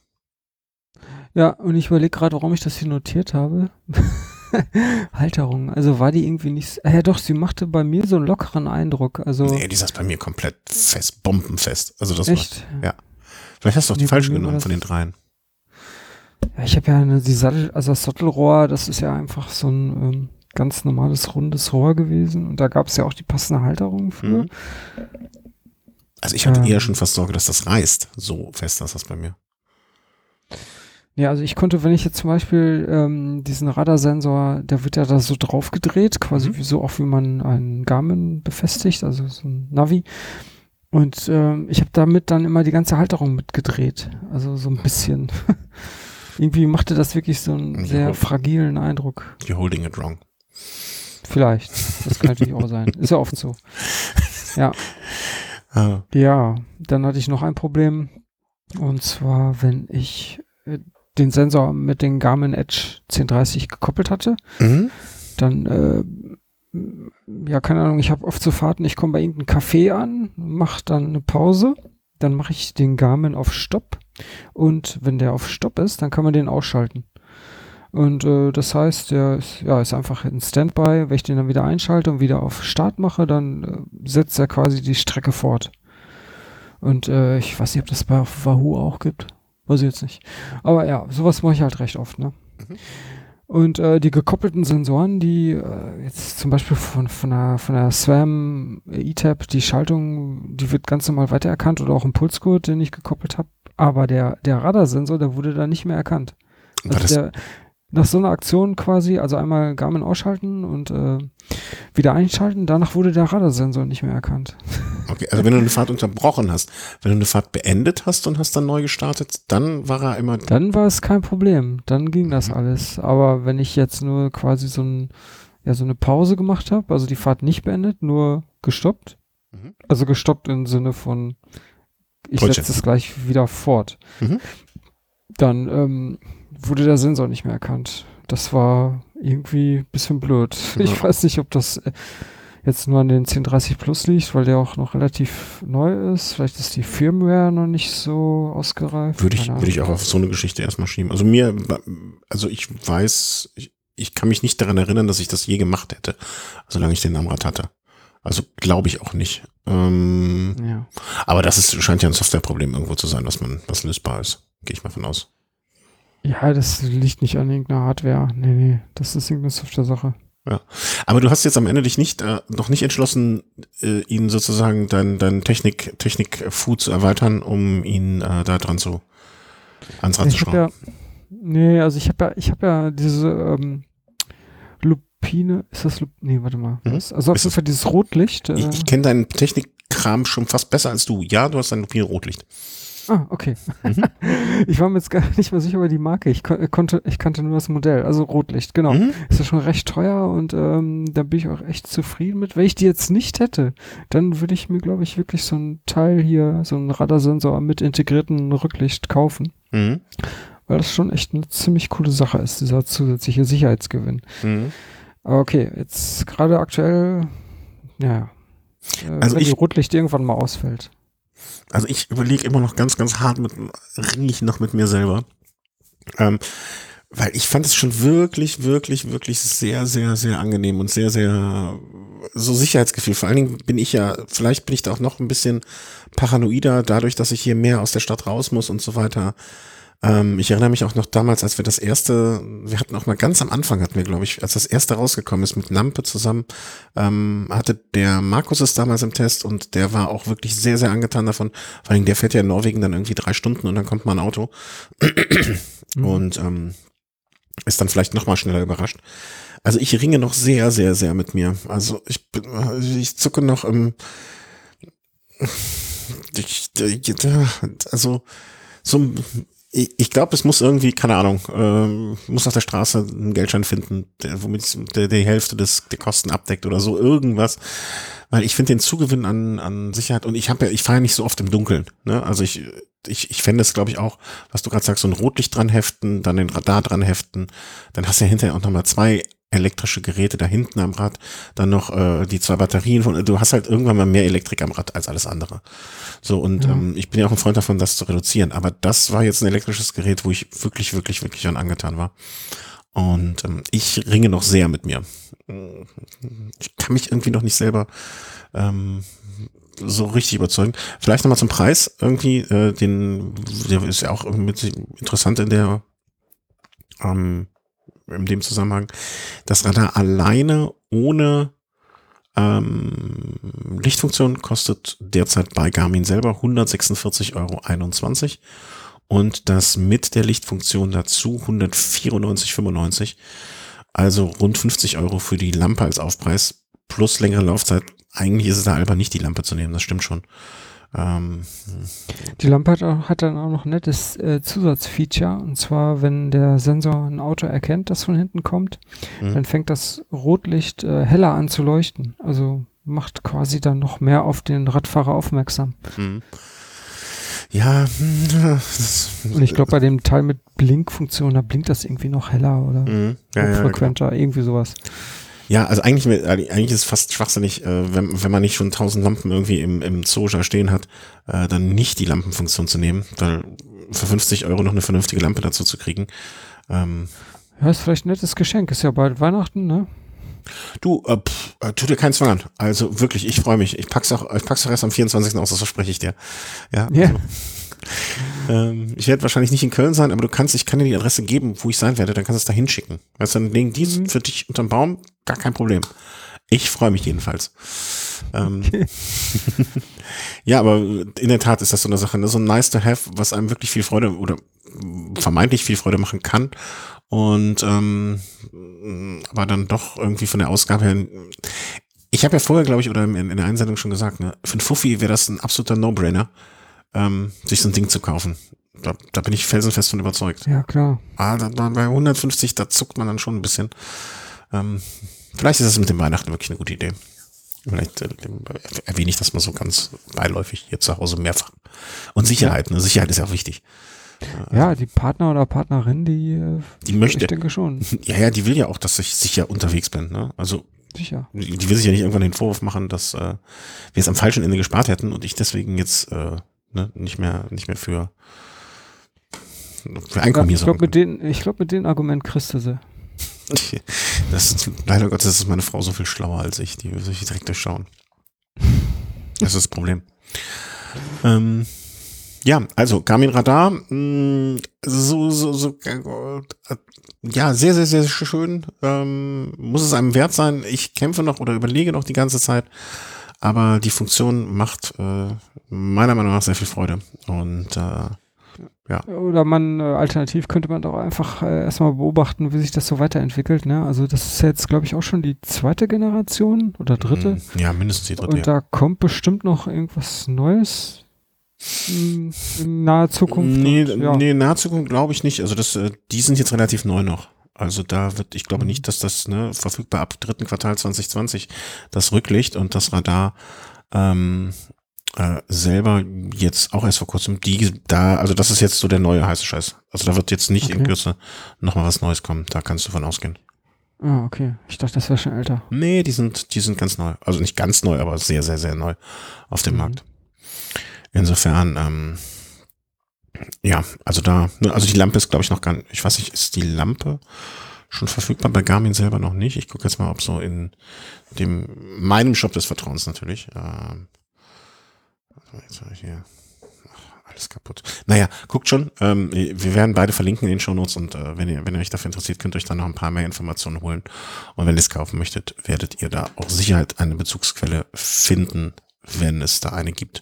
Ja, und ich überlege gerade, warum ich das hier notiert habe. Halterung, also war die irgendwie nicht, äh, ja doch, sie machte bei mir so einen lockeren Eindruck, also. Nee, die saß bei mir komplett fest, bombenfest. Also das echt? war, ja. Vielleicht hast du auch die Nee, bei falsche mir war genommen das- von den dreien. Ja, ich habe ja eine, die Sattel, also das Sattelrohr, das ist ja einfach so ein ähm, ganz normales rundes Rohr gewesen und da gab es ja auch die passende Halterung für. Mhm. Also ich hatte Ähm. eher schon fast Sorge, dass das reißt. So fest ist das bei mir. Ja, also ich konnte, wenn ich jetzt zum Beispiel ähm, diesen Radarsensor, der wird ja da so drauf gedreht, quasi Mhm. wie so auch wie man einen Garmin befestigt, also so ein Navi. Und ähm, ich habe damit dann immer die ganze Halterung mitgedreht, also so ein bisschen. Irgendwie machte das wirklich so einen Ja. sehr fragilen Eindruck. You're holding it wrong. Vielleicht, das kann natürlich auch sein. Ist ja oft so. Ja. Ah. Ja, dann hatte ich noch ein Problem. Und zwar, wenn ich äh, den Sensor mit den Garmin Edge zehn dreißig gekoppelt hatte, Mhm. dann, äh, ja, keine Ahnung, ich habe oft so Fahrten, ich komme bei irgendeinem Café an, mache dann eine Pause, dann mache ich den Garmin auf Stopp und wenn der auf Stopp ist, dann kann man den ausschalten. Und äh, das heißt, der ist, ja, ist einfach in Standby. Wenn ich den dann wieder einschalte und wieder auf Start mache, dann äh, setzt er quasi die Strecke fort. Und äh, ich weiß nicht, ob das bei Wahoo auch gibt. Weiß ich jetzt nicht. Aber ja, sowas mache ich halt recht oft, ne? Mhm. Und äh, die gekoppelten Sensoren, die äh, jetzt zum Beispiel von, von der, von der SWAM E T A P, die Schaltung, die wird ganz normal weitererkannt oder auch ein Pulsgurt, den ich gekoppelt habe. Aber der, der Radarsensor, der wurde da nicht mehr erkannt. War Also das, der, nach so einer Aktion quasi, also einmal Garmin ausschalten und äh, wieder einschalten, danach wurde der Radarsensor nicht mehr erkannt. okay, also wenn du eine Fahrt unterbrochen hast, wenn du eine Fahrt beendet hast und hast dann neu gestartet, dann war er immer. Dann war es kein Problem, dann ging das Mhm. alles. Aber wenn ich jetzt nur quasi so, ein, ja, so eine Pause gemacht habe, also die Fahrt nicht beendet, nur gestoppt, Mhm. also gestoppt im Sinne von, ich Brötchen. setze es gleich wieder fort, Mhm. dann ähm, wurde der Sensor nicht mehr erkannt. Das war irgendwie ein bisschen blöd. Ja. Ich weiß nicht, ob das äh, jetzt nur an den zehn dreißig Plus liegt, weil der auch noch relativ neu ist. Vielleicht ist die Firmware noch nicht so ausgereift. Würde ich, Keine würde ich Ahnung. auch auf so eine Geschichte erstmal schieben. Also mir, also ich weiß, ich, ich kann mich nicht daran erinnern, dass ich das je gemacht hätte, solange ich den am Rad hatte. Also glaube ich auch nicht. Ähm, Ja. aber das ist, scheint ja ein Softwareproblem irgendwo zu sein, was man, was lösbar ist. Gehe ich mal von aus. Ja, das liegt nicht an irgendeiner Hardware. Nee, nee, das ist irgendeine Software-Sache. Aber du hast jetzt am Ende dich nicht, äh, noch nicht entschlossen, äh, ihn sozusagen dein, dein Technik, Technik-Food zu erweitern, um ihn äh, da dran zu, ans Rad zu Ich habe schrauben. ja, nee, also ich habe ja, ich habe ja diese ähm, Lupine, ist das Lup nee, warte mal. Mhm. Was? Also auf Ist jeden es- Fall dieses Rotlicht. Äh, Ich, ich kenne deinen Technikkram schon fast besser als du. Ja, du hast ein Lupin Rotlicht. ah, okay. Mhm. Ich war mir jetzt gar nicht mehr sicher über die Marke. Ich kon konnte, ich kannte nur das Modell, also Rotlicht, genau. Mhm. Ist ja schon recht teuer und ähm, da bin ich auch echt zufrieden mit. Wenn ich die jetzt nicht hätte, dann würde ich mir, glaube ich, wirklich so ein Teil hier, so einen Radarsensor mit integrierten Rücklicht kaufen. Mhm. Weil das schon echt eine ziemlich coole Sache ist, dieser zusätzliche Sicherheitsgewinn. Mhm. Aber okay, jetzt gerade aktuell, ja, äh, Also wenn ich- die Rotlicht irgendwann mal ausfällt. Also ich überlege immer noch ganz, ganz hart mit, ring ich noch mit mir selber. Ähm, weil ich fand es schon wirklich, wirklich, wirklich sehr, sehr, sehr angenehm und sehr, sehr so Sicherheitsgefühl. Vor allen Dingen bin ich ja, vielleicht bin ich da auch noch ein bisschen paranoider, dadurch, dass ich hier mehr aus der Stadt raus muss und so weiter. Ähm, ich erinnere mich auch noch damals, als wir das erste, wir hatten auch mal ganz am Anfang, hatten wir, glaube ich, als das erste rausgekommen ist mit Lampe zusammen, ähm, hatte der Markus es damals im Test und der war auch wirklich sehr, sehr angetan davon. Vor allem, der fährt ja in Norwegen dann irgendwie drei Stunden und dann kommt mal ein Auto Mhm. und ähm, ist dann vielleicht noch mal schneller überrascht. Also ich ringe noch sehr, sehr, sehr mit mir. Also ich bin, ich zucke noch im, ich, also so, ich, ich glaube, es muss irgendwie, keine Ahnung, ähm, muss auf der Straße einen Geldschein finden, der, womit der, die Hälfte des der Kosten abdeckt oder so irgendwas, weil ich finde den Zugewinn an an Sicherheit und ich habe ja, ich fahre ja nicht so oft im Dunkeln, ne? Also ich ich ich fände es, glaube ich, auch, was du gerade sagst, so ein Rotlicht dran heften, dann den Radar dran heften, dann hast du ja hinterher auch nochmal zwei elektrische Geräte da hinten am Rad, dann noch äh, die zwei Batterien von, du hast halt irgendwann mal mehr Elektrik am Rad als alles andere. So, und Ja. ähm, ich bin ja auch ein Freund davon, das zu reduzieren, aber das war jetzt ein elektrisches Gerät, wo ich wirklich, wirklich, wirklich an angetan war. Und ähm, ich ringe noch sehr mit mir. Ich kann mich irgendwie noch nicht selber ähm, so richtig überzeugen. Vielleicht nochmal zum Preis irgendwie, äh, den, der ist ja auch mit interessant in der ähm, in dem Zusammenhang. Das Radar alleine ohne ähm, Lichtfunktion kostet derzeit bei Garmin selber hundertsechsundvierzig Euro einundzwanzig und das mit der Lichtfunktion dazu hundertvierundneunzig Euro fünfundneunzig. Also rund fünfzig Euro für die Lampe als Aufpreis plus längere Laufzeit. Eigentlich ist es da aber nicht, die Lampe zu nehmen, das stimmt schon. Ähm, Die Lampe hat, auch, hat dann auch noch ein nettes äh, Zusatzfeature. Und zwar, wenn der Sensor ein Auto erkennt, das von hinten kommt, Mhm. dann fängt das Rotlicht äh, heller an zu leuchten. Also macht quasi dann noch mehr auf den Radfahrer aufmerksam. mhm. Ja, das, Und ich glaube, bei dem Teil mit Blinkfunktion, da blinkt das irgendwie noch heller oder mhm. ja, ja, hochfrequenter, irgendwie sowas. Ja, also eigentlich, eigentlich ist es fast schwachsinnig, äh, wenn, wenn man nicht schon tausend Lampen irgendwie im, im Zoja stehen hat, äh, dann nicht die Lampenfunktion zu nehmen, weil für fünfzig Euro noch eine vernünftige Lampe dazu zu kriegen. Ähm, Ja, ist vielleicht ein nettes Geschenk. Ist ja bald Weihnachten, ne? du, äh, pff, äh, tu dir keinen Zwang an. Also wirklich, ich freue mich. Ich pack's auch, ich pack's auch erst am vierundzwanzigsten aus, das verspreche ich dir. Ja. Ja. Also, ähm, ich werde wahrscheinlich nicht in Köln sein, aber du kannst, ich kann dir die Adresse geben, wo ich sein werde, dann kannst du es da hinschicken. Weißt du, dann legen die Mhm. für dich unterm Baum, gar kein Problem. Ich freue mich jedenfalls. Ähm, Okay. ja, aber in der Tat ist das so eine Sache, ne? So ein nice to have, was einem wirklich viel Freude oder vermeintlich viel Freude machen kann. Und ähm, aber dann doch irgendwie von der Ausgabe her. Ich habe ja vorher, glaube ich, oder in, in der Einsendung schon gesagt, ne, für einen Fuffi wäre das ein absoluter No-Brainer, ähm, sich so ein Ding zu kaufen. Da, da bin ich felsenfest von überzeugt. Ja, klar. Ah, da, da, bei hundertfünfzig, da zuckt man dann schon ein bisschen. Ähm, vielleicht ist das mit dem Weihnachten wirklich eine gute Idee. Vielleicht äh, erwähne ich das mal so ganz beiläufig hier zu Hause mehrfach. Und Sicherheit, ne? Sicherheit ist ja auch wichtig. Ja, die Partner oder Partnerin, die, äh, Die möchte. ich denke schon. Ja, ja, die will ja auch, dass ich sicher unterwegs bin. Ne? Also Sicher. die, die will sich ja nicht irgendwann den Vorwurf machen, dass äh, wir es am falschen Ende gespart hätten und ich deswegen jetzt äh, ne, nicht mehr nicht mehr für, für Einkommen Ja, hier ich glaube, sorgen mit den, ich glaube, mit dem Argument kriegst du sie. kann. Das ist, leider Gottes ist meine Frau so viel schlauer als ich. Die will sich direkt durchschauen. Das ist das Problem. Ähm, ja, also Garmin Radar, mh, so, so, so, äh, ja, sehr, sehr, sehr schön. Ähm, muss es einem wert sein. Ich kämpfe noch oder überlege noch die ganze Zeit, aber die Funktion macht äh, meiner Meinung nach sehr viel Freude. Und äh, ja. Oder man, äh, alternativ könnte man doch einfach äh, erstmal beobachten, wie sich das so weiterentwickelt. Ne? Also das ist jetzt, glaube ich, auch schon die zweite Generation oder dritte. Ja, mindestens die dritte. Und da kommt bestimmt noch irgendwas Neues in, in naher Zukunft. Nee, und, ja. nee, nahe Zukunft glaube ich nicht. Also das, äh, die sind jetzt relativ neu noch. Also da wird, ich glaube Mhm. nicht, dass das ne, verfügbar ab dritten Quartal zwanzig zwanzig das Rücklicht und das Radar ähm, äh, selber jetzt auch erst vor kurzem, die da, also das ist jetzt so der neue heiße Scheiß. Also da wird jetzt nicht in Okay. Kürze nochmal was Neues kommen. Da kannst du von ausgehen. Ah, okay. Ich dachte, das wäre schon älter. Nee, die sind, die sind ganz neu. Also nicht ganz neu, aber sehr, sehr, sehr neu auf dem Mhm. Markt. Insofern, ähm, ja, also da, ne, also die Lampe ist, glaube ich, noch gar nicht, ich weiß nicht, ist die Lampe schon verfügbar? Bei Garmin selber noch nicht. Ich gucke jetzt mal, ob so in dem, meinem Shop des Vertrauens natürlich, ähm, jetzt habe ich hier, Alles kaputt. Naja, guckt schon. Ähm, wir werden beide verlinken in den Shownotes und äh, wenn ihr, wenn ihr euch dafür interessiert, könnt ihr euch dann noch ein paar mehr Informationen holen. Und wenn ihr es kaufen möchtet, werdet ihr da auch sicher eine Bezugsquelle finden, wenn es da eine gibt.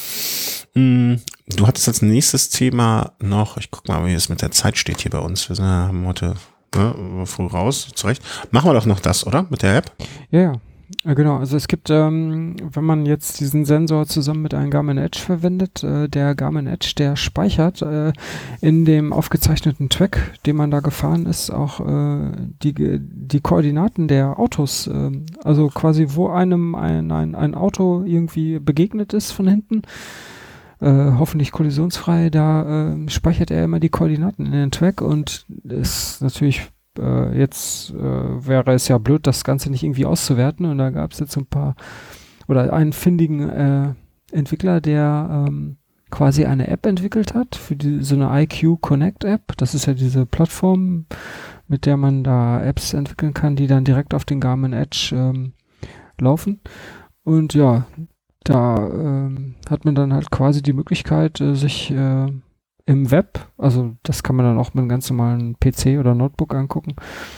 Mm, du hattest als nächstes Thema noch, ich guck mal, wie es mit der Zeit steht hier bei uns. Wir sind, haben heute ne, früh raus, zurecht. Machen wir doch noch das, oder? Mit der App? Ja, ja. Ja, genau, also es gibt, ähm, wenn man jetzt diesen Sensor zusammen mit einem Garmin Edge verwendet, äh, der Garmin Edge, der speichert äh, in dem aufgezeichneten Track, den man da gefahren ist, auch äh, die, die Koordinaten der Autos, äh, also quasi wo einem ein, ein, ein Auto irgendwie begegnet ist von hinten, äh, hoffentlich kollisionsfrei, da äh, speichert er immer die Koordinaten in den Track und ist natürlich Äh, jetzt äh, wäre es ja blöd, das Ganze nicht irgendwie auszuwerten und da gab es jetzt ein paar oder einen findigen äh, Entwickler, der ähm, quasi eine App entwickelt hat für die, so eine I Q Connect App. Das ist ja diese Plattform, mit der man da Apps entwickeln kann, die dann direkt auf den Garmin Edge ähm, laufen. Und ja, da ähm, hat man dann halt quasi die Möglichkeit, äh, sich äh, im Web, also das kann man dann auch mit einem ganz normalen P C oder Notebook angucken,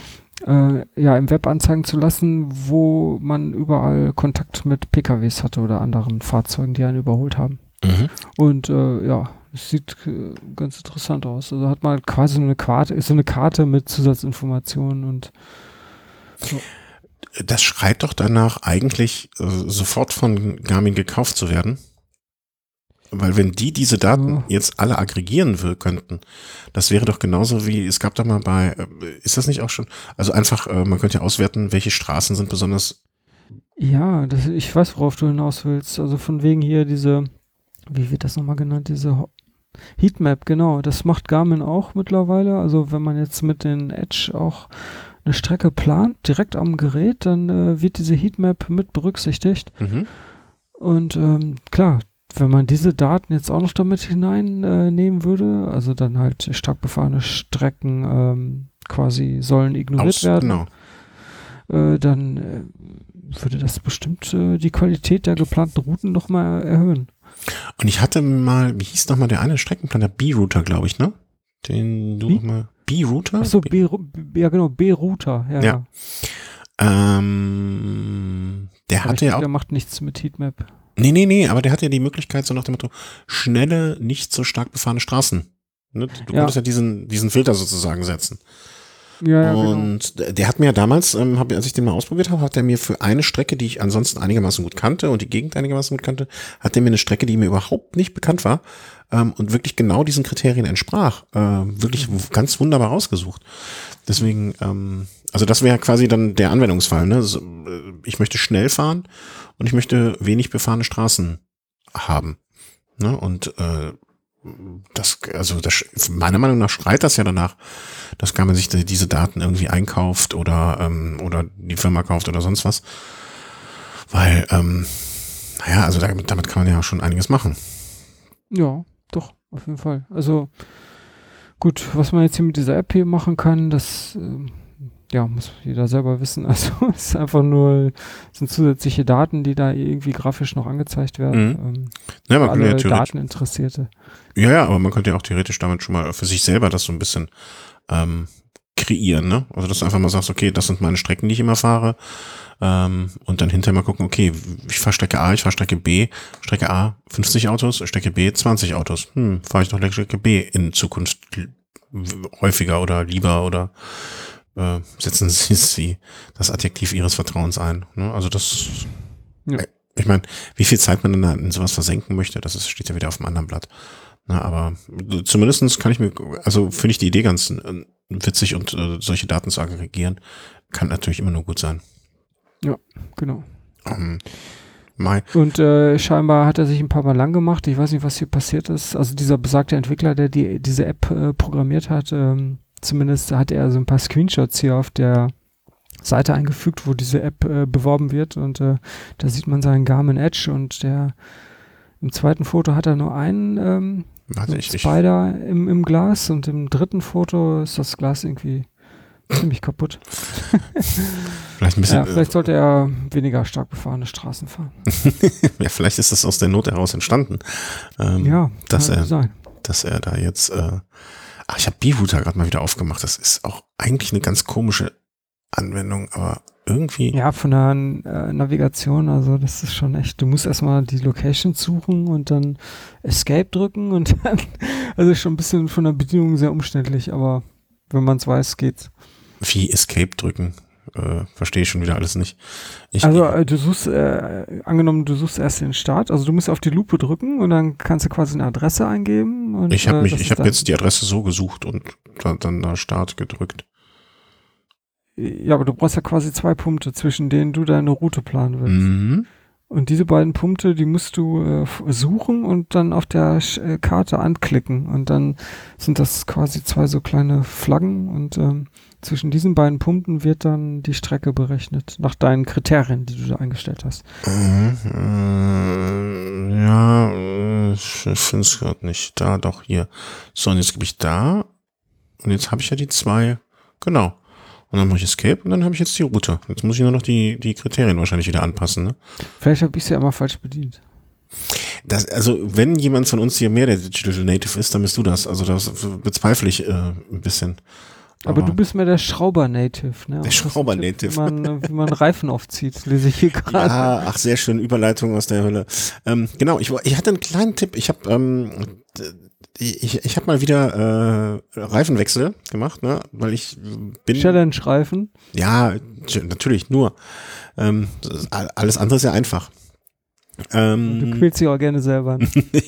äh, ja, im Web anzeigen zu lassen, wo man überall Kontakt mit P K Ws hatte oder anderen Fahrzeugen, die einen überholt haben. Mhm. Und äh, ja, es sieht äh, ganz interessant aus. Also hat man quasi so eine Karte, so eine Karte mit Zusatzinformationen und so. Das schreit doch danach, eigentlich äh, sofort von Garmin gekauft zu werden. Weil wenn die diese Daten Ja. jetzt alle aggregieren will, könnten, das wäre doch genauso wie, es gab doch mal bei, äh, ist das nicht auch schon, also einfach, äh, man könnte ja auswerten, welche Straßen sind besonders. Ja, das, ich weiß, worauf du hinaus willst. Also von wegen hier diese, wie wird das nochmal genannt, diese Ho- Heatmap, genau. Das macht Garmin auch mittlerweile. Also wenn man jetzt mit den Edge auch eine Strecke plant, direkt am Gerät, dann äh, wird diese Heatmap mit berücksichtigt. Mhm. Und ähm, klar, wenn man diese Daten jetzt auch noch damit hineinnehmen äh, nehmen würde, also dann halt stark befahrene Strecken ähm, quasi sollen ignoriert Aus, werden, genau. äh, dann äh, würde das bestimmt äh, die Qualität der geplanten Routen nochmal erhöhen. Und ich hatte mal, wie hieß nochmal der eine Streckenplan, der B-Router, glaube ich, ne? Den du Wie? nochmal, B-Router? Achso, B, B, ja genau, B-Router, ja. Ja. Ähm, der Aber hatte ich ja glaub, auch, der macht nichts mit Heatmap. nee, nee, nee, aber der hatte ja die Möglichkeit, so nach dem Motto, schnelle, nicht so stark befahrene Straßen. Ne? Du Ja. konntest ja diesen, diesen Filter sozusagen setzen. Ja, ja, genau. Und der- der hat mir ja damals, ähm, hab, als ich den mal ausprobiert habe, hat er mir für eine Strecke, die ich ansonsten einigermaßen gut kannte und die Gegend einigermaßen gut kannte, hat er mir eine Strecke, die mir überhaupt nicht bekannt war ähm, und wirklich genau diesen Kriterien entsprach, äh, wirklich w- ganz wunderbar ausgesucht. Deswegen, ähm, also das wäre quasi dann der Anwendungsfall. Ne? So, äh, ich möchte schnell fahren und ich möchte wenig befahrene Straßen haben. Ne? Und äh, das, also das, meiner Meinung nach schreit das ja danach, dass Garmin sich die- diese Daten irgendwie einkauft oder ähm, oder die Firma kauft oder sonst was. Weil, ähm, naja, also damit, damit kann man ja schon einiges machen. Ja, doch, auf jeden Fall. Also gut, was man jetzt hier mit dieser App hier machen kann, das ähm, ja, muss jeder selber wissen. Also es ist einfach nur, es sind zusätzliche Daten, die da irgendwie grafisch noch angezeigt werden. Mhm. Ähm, Ja, man für könnte ja alle theoretisch, Dateninteressierte. ja, ja, aber man könnte ja auch theoretisch damit schon mal für sich selber das so ein bisschen ähm, kreieren, ne? Also dass du einfach mal sagst, okay, das sind meine Strecken, die ich immer fahre. Ähm, und dann hinterher mal gucken, okay, ich fahre Strecke A, ich fahre Strecke B, Strecke A fünfzig Autos, Strecke B zwanzig Autos. Hm, fahre ich doch Strecke B in Zukunft l- häufiger oder lieber oder äh, setzen Sie, Sie das Adjektiv Ihres Vertrauens ein. Ne? Also das, Ja. äh, ich meine, wie viel Zeit man dann in sowas versenken möchte, das ist, steht ja wieder auf dem anderen Blatt. Na, aber zumindestens kann ich mir, also finde ich die Idee ganz äh, witzig und äh, solche Daten zu aggregieren, kann natürlich immer nur gut sein. Genau. Ähm, Mai. Und äh, scheinbar hat er sich ein paar Mal lang gemacht. Ich weiß nicht, was hier passiert ist. Also dieser besagte Entwickler, der die, diese App äh, programmiert hat, ähm, zumindest hat er so ein paar Screenshots hier auf der Seite eingefügt, wo diese App äh, beworben wird. Und äh, da sieht man seinen Garmin Edge und der im zweiten Foto hat er nur einen ähm, Warte, ich, ich, Spider im, im Glas und im dritten Foto ist das Glas irgendwie ziemlich kaputt. Vielleicht ein bisschen. Ja, vielleicht sollte er weniger stark befahrene Straßen fahren. Ja, vielleicht ist das aus der Not heraus entstanden. Ähm, ja, dass kann er, sein. dass er da jetzt. Äh, ach, ich habe Bihooter gerade mal wieder aufgemacht. Das ist auch eigentlich eine ganz komische Anwendung, aber irgendwie. Ja, von der äh, Navigation, also das ist schon echt, du musst erstmal die Location suchen und dann Escape drücken und dann, also schon ein bisschen von der Bedienung sehr umständlich, aber wenn man es weiß, geht's. Wie Escape drücken? Äh, verstehe ich schon wieder alles nicht. Ich, also äh, du suchst, äh, angenommen, du suchst erst den Start, also du musst auf die Lupe drücken und dann kannst du quasi eine Adresse eingeben. Und, ich habe äh, mich, ich habe jetzt die Adresse so gesucht und da, dann da Start gedrückt. Ja, aber du brauchst ja quasi zwei Punkte, zwischen denen du deine Route planen willst. Mhm. Und diese beiden Punkte, die musst du äh, suchen und dann auf der äh, Karte anklicken. Und dann sind das quasi zwei so kleine Flaggen. Und ähm, zwischen diesen beiden Punkten wird dann die Strecke berechnet, nach deinen Kriterien, die du da eingestellt hast. Mhm. Äh, ja, äh, ich finde es gerade nicht. Da, doch, hier. So, und jetzt gebe ich da. Und jetzt habe ich ja die zwei. Genau. Und dann mache ich Escape und dann habe ich jetzt die Route. Jetzt muss ich nur noch die, die Kriterien wahrscheinlich wieder anpassen. Ne? Vielleicht habe ich sie ja immer falsch bedient. Das, also wenn jemand von uns hier mehr der Digital Native ist, dann bist du das. Also das bezweifle ich äh, ein bisschen. Aber, Aber du bist mehr der Schrauber-Native, ne? Der Schrauber-Native. Wie man, wie man Reifen aufzieht, lese ich hier gerade. Ja, ach, sehr schön, Überleitung aus der Hölle. Ähm, genau, ich, ich hatte einen kleinen Tipp. Ich habe ähm, ich, ich habe mal wieder äh, Reifenwechsel gemacht, ne? Weil ich bin... Challenge-Reifen? Ja, natürlich, nur. Ähm, alles andere ist ja einfach. Ähm, du quälst dich auch gerne selber.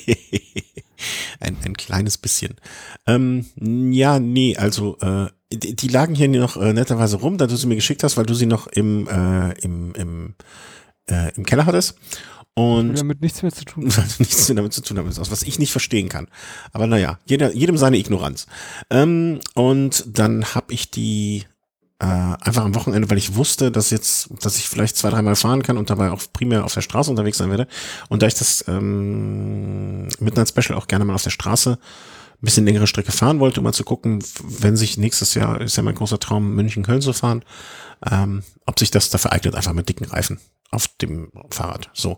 ein, ein kleines bisschen. Ähm, ja, nee, also äh, die, die lagen hier noch äh, netterweise rum, da du sie mir geschickt hast, weil du sie noch im, äh, im, im, äh, im Keller hattest. Und damit nichts mehr zu tun hat. nichts mehr damit zu tun haben, was ich nicht verstehen kann. Aber naja, jeder, jedem seine Ignoranz. Ähm, und dann habe ich die äh, einfach am Wochenende, weil ich wusste, dass jetzt, dass ich vielleicht zwei, dreimal fahren kann und dabei auch primär auf der Straße unterwegs sein werde. Und da ich das ähm, Midnight Special auch gerne mal auf der Straße ein bisschen längere Strecke fahren wollte, um mal zu gucken, wenn sich nächstes Jahr, ist ja mein großer Traum, München-Köln zu fahren, ähm, ob sich das dafür eignet, einfach mit dicken Reifen auf dem Fahrrad. So.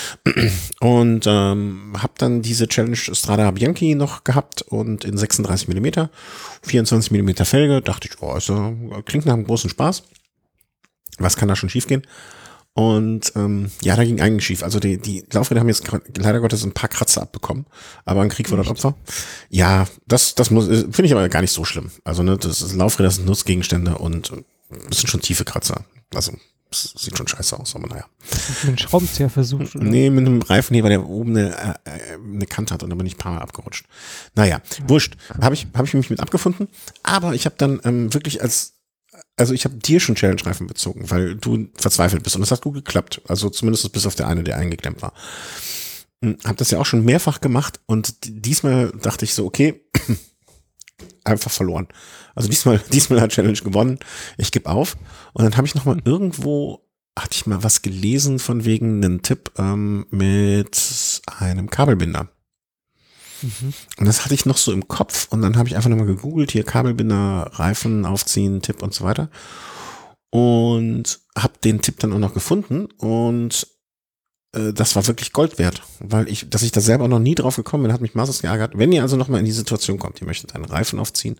Und ähm, habe dann diese Challenge Strada Bianchi noch gehabt und in sechsunddreißig Millimeter, vierundzwanzig Millimeter Felge, dachte ich, oh, also, klingt nach einem großen Spaß. Was kann da schon schief gehen? Und ähm, ja, da ging eigentlich schief. Also die, die Laufräder haben jetzt leider Gottes ein paar Kratzer abbekommen, aber ein Krieg vor der Opfer. Ja, das, das muss, finde ich aber gar nicht so schlimm. Also ne, das ist, Laufräder sind Nutzgegenstände und das sind schon tiefe Kratzer. Also das sieht schon scheiße aus, aber naja. Mit einem Schraubenzieher versucht, oder? Nee, mit einem Reifenheber, der oben eine, äh, eine Kante hat und da bin ich ein paar Mal abgerutscht. Naja, ja, wurscht. Habe ich, hab ich mich mit abgefunden, aber ich habe dann ähm, wirklich als Also ich habe dir schon Challenge-Reifen bezogen, weil du verzweifelt bist und das hat gut geklappt. Also zumindest bis auf der eine, der eingeklemmt war. Hab das ja auch schon mehrfach gemacht und diesmal dachte ich so, okay, einfach verloren. Also diesmal, diesmal hat Challenge gewonnen. Ich gebe auf und dann habe ich noch mal irgendwo, hatte ich mal was gelesen von wegen einem Tipp ähm, mit einem Kabelbinder. Mhm. Und das hatte ich noch so im Kopf und dann habe ich einfach nochmal gegoogelt, hier Kabelbinder, Reifen aufziehen, Tipp und so weiter und habe den Tipp dann auch noch gefunden und äh, das war wirklich Gold wert, weil ich, dass ich da selber noch nie drauf gekommen bin, hat mich maßlos geärgert. Wenn ihr also nochmal in die Situation kommt, ihr möchtet einen Reifen aufziehen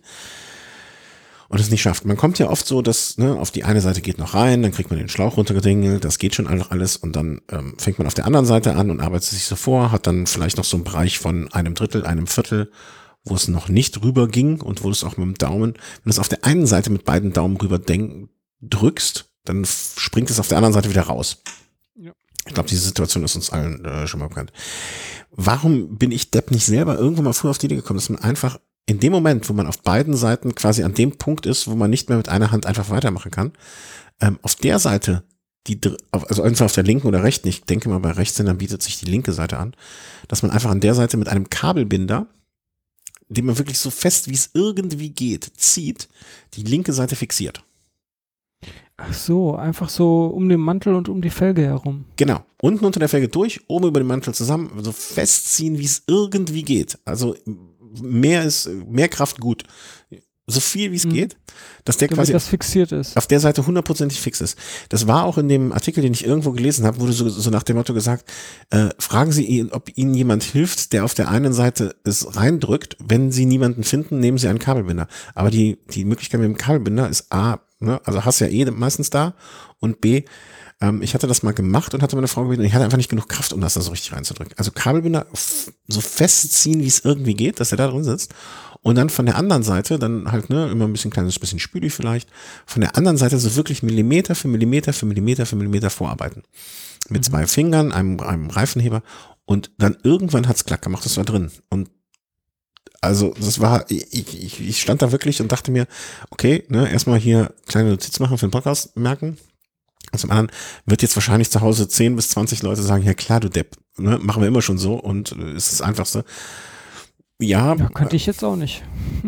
und es nicht schafft. Man kommt ja oft so, dass ne, auf die eine Seite geht noch rein, dann kriegt man den Schlauch runtergedingelt, das geht schon alles und dann ähm, fängt man auf der anderen Seite an und arbeitet sich so vor, hat dann vielleicht noch so einen Bereich von einem Drittel, einem Viertel, wo es noch nicht rüber ging und wo du es auch mit dem Daumen, wenn du es auf der einen Seite mit beiden Daumen rüber denk, drückst, dann springt es auf der anderen Seite wieder raus. Ja. Ich glaube, diese Situation ist uns allen äh, schon mal bekannt. Warum bin ich Depp nicht selber irgendwann mal früher auf die Idee gekommen, dass man einfach in dem Moment, wo man auf beiden Seiten quasi an dem Punkt ist, wo man nicht mehr mit einer Hand einfach weitermachen kann, ähm, auf der Seite, die, also entweder auf der linken oder rechten, ich denke mal bei Rechtshändern bietet sich die linke Seite an, dass man einfach an der Seite mit einem Kabelbinder, den man wirklich so fest wie es irgendwie geht, zieht, die linke Seite fixiert. Ach so, einfach so um den Mantel und um die Felge herum. Genau, unten unter der Felge durch, oben über den Mantel zusammen, so festziehen, wie es irgendwie geht. Also mehr ist, mehr Kraft gut. so viel wie es Mhm. geht, dass der Damit quasi das fixiert ist. auf der Seite hundertprozentig fix ist. Das war auch in dem Artikel, den ich irgendwo gelesen habe, wurde so, so nach dem Motto gesagt, äh, fragen Sie ihn, ob Ihnen jemand hilft, der auf der einen Seite es reindrückt. Wenn Sie niemanden finden, nehmen Sie einen Kabelbinder. Aber die, die Möglichkeit mit dem Kabelbinder ist A, ne, also hast ja eh meistens da, und B, ähm, ich hatte das mal gemacht und hatte meine Frau gebeten, und ich hatte einfach nicht genug Kraft, um das da so richtig reinzudrücken. Also Kabelbinder f- so festziehen, wie es irgendwie geht, dass er da drin sitzt. Und dann von der anderen Seite, dann halt, ne, immer ein bisschen kleines bisschen Spüli vielleicht, von der anderen Seite so wirklich Millimeter für Millimeter für Millimeter für Millimeter vorarbeiten. Mit Mhm. zwei Fingern, einem, einem Reifenheber, und dann irgendwann hat's klack gemacht, das war drin. Und also das war, ich, ich, ich stand da wirklich und dachte mir, okay, ne, erstmal hier kleine Notiz machen für den Podcast merken. Und zum anderen wird jetzt wahrscheinlich zu Hause zehn bis zwanzig Leute sagen, ja klar, du Depp, ne, machen wir immer schon so, und äh, ist das Einfachste. Ja, Ja, könnte ich jetzt auch nicht.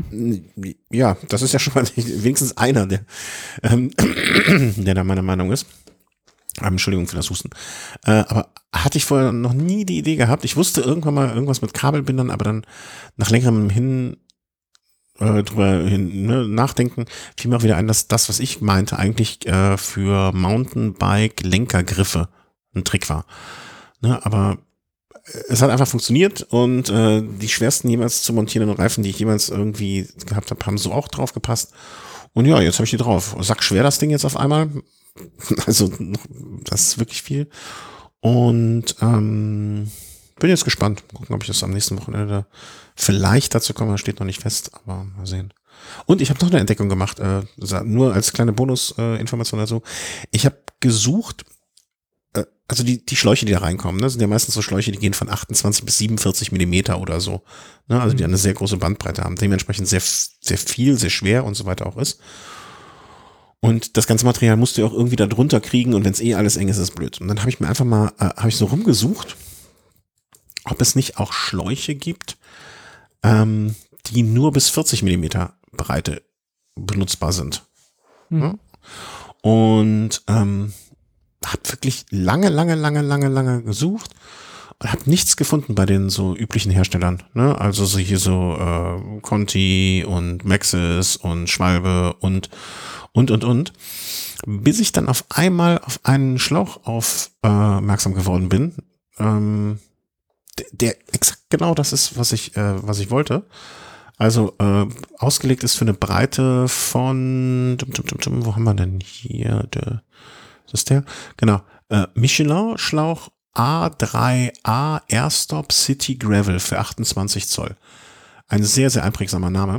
ja, das ist ja schon mal wenigstens einer, der, ähm, der da meiner Meinung ist. Ähm, Entschuldigung für das Husten. Äh, aber hatte ich vorher noch nie die Idee gehabt. Ich wusste irgendwann mal irgendwas mit Kabelbindern, aber dann nach längerem hin äh, drüber hin, ne, nachdenken, fiel mir auch wieder ein, dass das, was ich meinte, eigentlich äh, für Mountainbike-Lenkergriffe ein Trick war. Ne, aber es hat einfach funktioniert, und äh, die schwersten jemals zu montierenden Reifen, die ich jemals irgendwie gehabt habe, haben so auch drauf gepasst. Und ja, jetzt habe ich die drauf. Sack schwer das Ding jetzt auf einmal. Also das ist wirklich viel. Und ähm, bin jetzt gespannt. Gucken, ob ich das am nächsten Wochenende vielleicht dazu komme. Steht noch nicht fest, aber mal sehen. Und ich habe noch eine Entdeckung gemacht, äh, nur als kleine Bonusinformation äh, dazu. Ich habe gesucht, also die, die Schläuche, die da reinkommen, ne, sind ja meistens so Schläuche, die gehen von achtundzwanzig bis siebenundvierzig Millimeter oder so. Ne, also die eine sehr große Bandbreite haben, dementsprechend sehr, sehr viel, sehr schwer und so weiter auch ist. Und das ganze Material musst du ja auch irgendwie da drunter kriegen, und wenn es eh alles eng ist, ist es blöd. Und dann habe ich mir einfach mal, äh, habe ich so rumgesucht, ob es nicht auch Schläuche gibt, ähm, die nur bis vierzig Millimeter Breite benutzbar sind. Mhm. Ja? Und ähm, habe wirklich lange, lange, lange, lange, lange gesucht und habe nichts gefunden bei den so üblichen Herstellern. Ne? Also so hier so äh, Conti und Maxxis und Schwalbe und und und und. Bis ich dann auf einmal auf einen Schlauch aufmerksam äh, geworden bin, ähm, der, der exakt genau das ist, was ich äh, was ich wollte. Also äh, ausgelegt ist für eine Breite von, wo haben wir denn hier? Der, das ist der? Genau. Äh, Michelin-Schlauch A drei A Airstop City Gravel für achtundzwanzig Zoll. Ein sehr, sehr einprägsamer Name.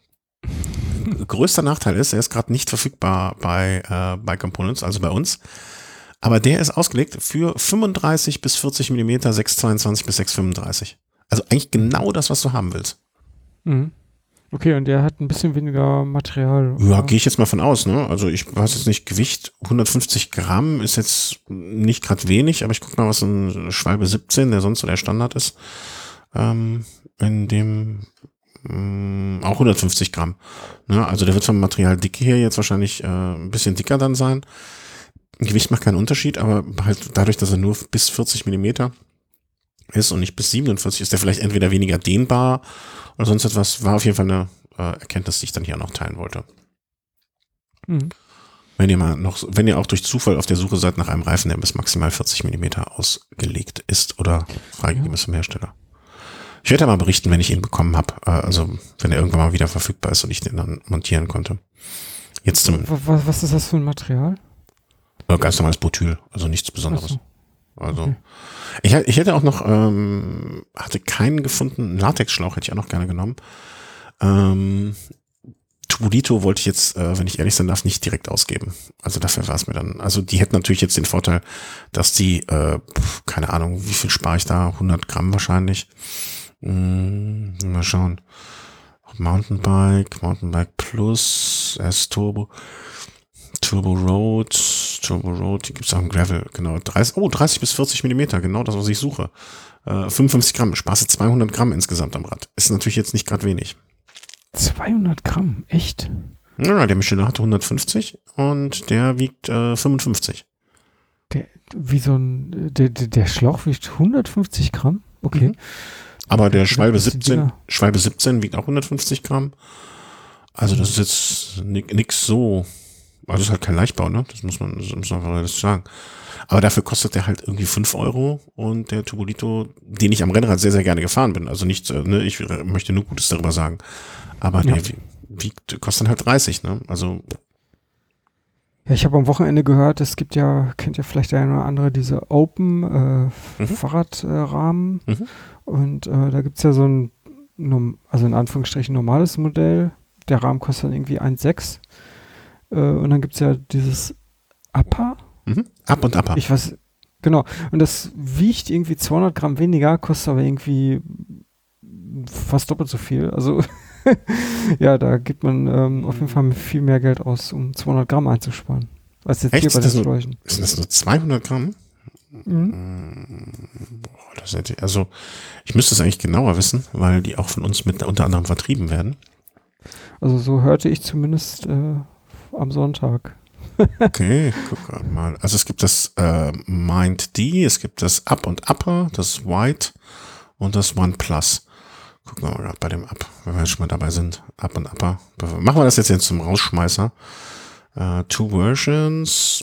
Größter Nachteil ist, er ist gerade nicht verfügbar bei, äh, bei Components, also bei uns. Aber der ist ausgelegt für fünfunddreißig bis vierzig Millimeter, sechs zweiundzwanzig bis sechs fünfunddreißig. Also eigentlich genau das, was du haben willst. Mhm. Okay, und der hat ein bisschen weniger Material. Ja, gehe ich jetzt mal von aus, ne? Also ich weiß jetzt nicht, Gewicht hundertfünfzig Gramm ist jetzt nicht gerade wenig, aber ich gucke mal, was ein Schwalbe siebzehn, der sonst so der Standard ist, ähm, in dem mh, auch hundertfünfzig Gramm. Ne? Also der wird vom Materialdicke her jetzt wahrscheinlich äh, ein bisschen dicker dann sein. Gewicht macht keinen Unterschied, aber halt dadurch, dass er nur bis vierzig Millimeter ist und nicht bis siebenundvierzig, ist der vielleicht entweder weniger dehnbar oder sonst etwas. War auf jeden Fall eine äh, Erkenntnis, die ich dann hier noch teilen wollte. Mhm. Wenn ihr mal noch, wenn ihr auch durch Zufall auf der Suche seid nach einem Reifen, der bis maximal vierzig Millimeter ausgelegt ist oder freigegeben ist vom Hersteller. Ich werde ja mal berichten, wenn ich ihn bekommen habe, äh, also wenn er irgendwann mal wieder verfügbar ist und ich den dann montieren konnte. Jetzt zum Was, was ist das für ein Material? äh, ganz normales Butyl, also nichts Besonderes. So. Also Okay. ich, ich hätte auch noch, ähm, hatte keinen gefunden, einen Latexschlauch hätte ich auch noch gerne genommen. Ähm, Tubolito wollte ich jetzt, äh, wenn ich ehrlich sein darf, nicht direkt ausgeben. Also dafür war es mir dann, also die hätten natürlich jetzt den Vorteil, dass die, äh, keine Ahnung, wie viel spare ich da? hundert Gramm wahrscheinlich. Hm, mal schauen. Mountainbike, Mountainbike Plus, S-Turbo, Turbo Road, Turbo Road, hier gibt es auch einen Gravel, genau, dreißig, oh, dreißig bis vierzig Millimeter, genau das, was ich suche. Äh, fünfundfünfzig Gramm, sparst zweihundert Gramm insgesamt am Rad. Ist natürlich jetzt nicht gerade wenig. zweihundert Gramm, echt? Ja, der Michelin hatte hundertfünfzig und der wiegt äh, fünfundfünfzig. Der, wie so ein, der, der, der Schlauch wiegt hundertfünfzig Gramm? Okay. Mhm. Aber der Schwalbe Das sind siebzehn, Dinger. Schwalbe siebzehn wiegt auch hundertfünfzig Gramm. Also das ist jetzt nix so, also das ist halt kein Leichtbau, ne? Das muss man, das muss man realistisch sagen. Aber dafür kostet der halt irgendwie fünf Euro und der Tubolito, den ich am Rennrad sehr, sehr gerne gefahren bin. Also nicht, ne, ich möchte nur Gutes darüber sagen. Aber Ja. der wiegt, kostet halt dreißig, ne? Also. Ja, ich habe am Wochenende gehört, es gibt ja, kennt ja vielleicht der eine oder andere, diese Open äh, Mhm. Fahrradrahmen. Mhm. Und äh, da gibt es ja so ein, norm- also in Anführungsstrichen normales Modell. Der Rahmen kostet dann irgendwie eins Komma sechs. Äh, und dann gibt es ja dieses Upper. Mhm. Ab und Upper. Ich weiß, genau. Und das wiegt irgendwie zweihundert Gramm weniger, kostet aber irgendwie fast doppelt so viel. Also ja, da gibt man ähm, auf jeden Fall viel mehr Geld aus, um zweihundert Gramm einzusparen. Als jetzt Echt? hier bei Ist das den nur- Schläuchen. Sind das nur zweihundert Gramm? Mhm. Boah, das hätte, also ich müsste es eigentlich genauer wissen, weil die auch von uns mit unter anderem vertrieben werden. Also so hörte ich zumindest äh, am Sonntag. Okay, guck mal. Also es gibt das äh, Mind D, es gibt das Up und Upper, das White und das One Plus. Gucken wir mal gerade bei dem Up, wenn wir jetzt schon mal dabei sind. Up und Upper. Machen wir das jetzt, jetzt zum Rausschmeißer. Uh, two versions.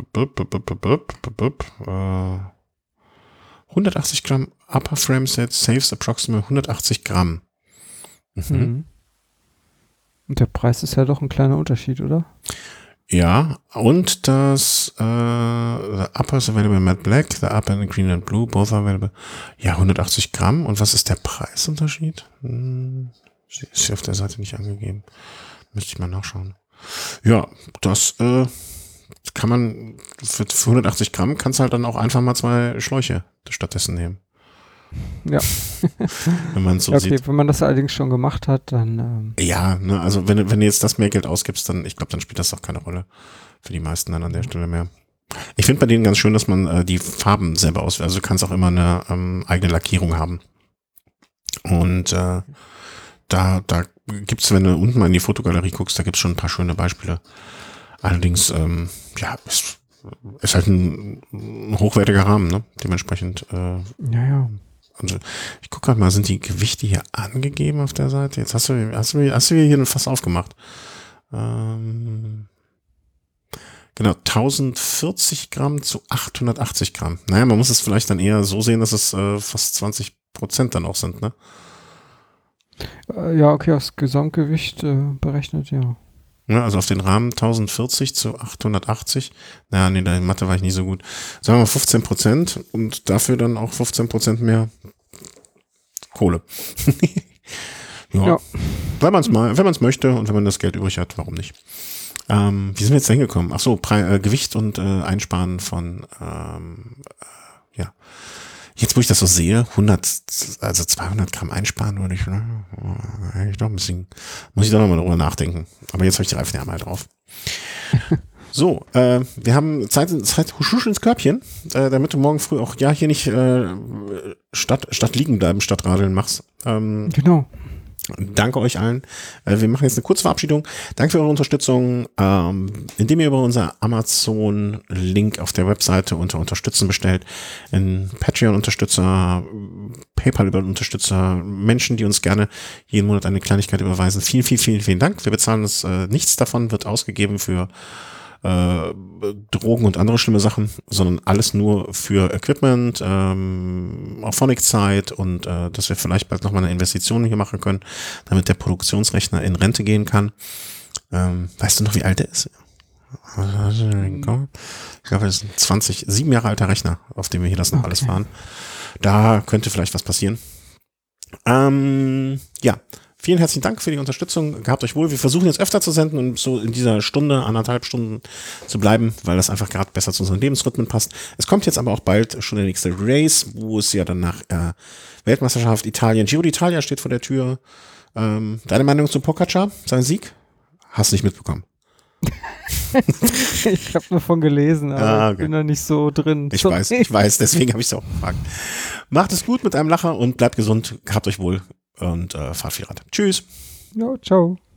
Uh, hundertachtzig Gramm Upper Frame Set saves approximately hundertachtzig Gramm. Mhm. Mhm. Und der Preis ist ja doch ein kleiner Unterschied, oder? Ja, und das uh, the Upper is available in Matte Black, the Upper in Green and Blue, both are available. Ja, hundertachtzig Gramm. Und was ist der Preisunterschied? Hm, ist hier auf der Seite nicht angegeben. Müsste ich mal nachschauen. Ja, das äh, kann man für, für hundertachtzig Gramm kannst du halt dann auch einfach mal zwei Schläuche stattdessen nehmen. Ja. Wenn man so Ja, okay, sieht. wenn man das allerdings schon gemacht hat, dann ähm, Ja, ne, also wenn, du- wenn du jetzt das mehr Geld ausgibst, dann, ich glaube, dann spielt das auch keine Rolle für die meisten dann an der Stelle mehr. Ich finde bei denen ganz schön, dass man äh, die Farben selber auswählt. Also du kannst auch immer eine ähm, eigene Lackierung haben. Und äh, da, da gibt's, wenn du unten mal in die Fotogalerie guckst, da gibt's schon ein paar schöne Beispiele. Allerdings, ähm, ja, ist, ist halt ein, ein hochwertiger Rahmen, ne? Dementsprechend, äh, ja, ja. also ich gucke gerade mal, sind die Gewichte hier angegeben auf der Seite? Jetzt hast du, hast du, hast du hier ein Fass aufgemacht. Ähm, genau, tausendvierzig Gramm zu achthundertachtzig Gramm. Naja, man muss es vielleicht dann eher so sehen, dass es äh, fast zwanzig Prozent dann auch sind, ne? Äh, ja, okay, aufs Gesamtgewicht äh, berechnet, ja. Ja, also auf den Rahmen tausendvierzig zu achthundertachtzig. Naja, nee, da in Mathe war ich nicht so gut. Sagen wir mal fünfzehn Prozent und dafür dann auch fünfzehn Prozent mehr Kohle. ja. Ja. Wenn man es mal, wenn man es möchte und wenn man das Geld übrig hat, warum nicht? Ähm, wie sind wir jetzt da hingekommen? Ach so, Pre- äh, Gewicht und äh, Einsparen von, ähm, äh, ja. Jetzt, wo ich das so sehe, hundert, also zweihundert Gramm einsparen würde ich, ne? Eigentlich doch ein bisschen, muss ich da nochmal drüber nachdenken. Aber jetzt habe ich die Reifen ja mal drauf. So, äh, wir haben Zeit, Zeit husch ins Körbchen, äh, damit du morgen früh auch, ja, hier nicht äh, statt, statt liegen bleiben, statt radeln machst. Ähm, Genau. Danke euch allen. Wir machen jetzt eine kurze Verabschiedung. Danke für eure Unterstützung, ähm, indem ihr über unser Amazon-Link auf der Webseite unter Unterstützen bestellt, in Patreon-Unterstützer, PayPal über Unterstützer, Menschen, die uns gerne jeden Monat eine Kleinigkeit überweisen. Vielen, vielen, vielen, vielen Dank. Wir bezahlen das, äh, nichts davon wird ausgegeben für äh, Drogen und andere schlimme Sachen, sondern alles nur für Equipment, ähm, Auphonic-Zeit und äh, dass wir vielleicht bald nochmal eine Investition hier machen können, damit der Produktionsrechner in Rente gehen kann. Ähm, weißt du noch, wie alt der ist? Ich glaube, das ist ein zwanzig, sieben Jahre alter Rechner, auf dem wir hier das noch Okay. alles fahren. Da könnte vielleicht was passieren. Ähm, ja. Vielen herzlichen Dank für die Unterstützung. Gehabt euch wohl. Wir versuchen jetzt öfter zu senden und so in dieser Stunde, anderthalb Stunden zu bleiben, weil das einfach gerade besser zu unseren Lebensrhythmen passt. Es kommt jetzt aber auch bald schon der nächste Race, wo es ja dann nach äh, Weltmeisterschaft Italien, Giro d'Italia steht vor der Tür. Ähm, deine Meinung zu Pogacar, sein Sieg? Hast du nicht mitbekommen? Ich habe nur von gelesen, aber Ah, okay. ich bin da nicht so drin. Ich Sorry. weiß, ich weiß, deswegen habe ich es auch gefragt. Macht es gut mit einem Lacher und bleibt gesund. Gehabt euch wohl und äh, fahrt viel Rad. Tschüss. Ja, ciao.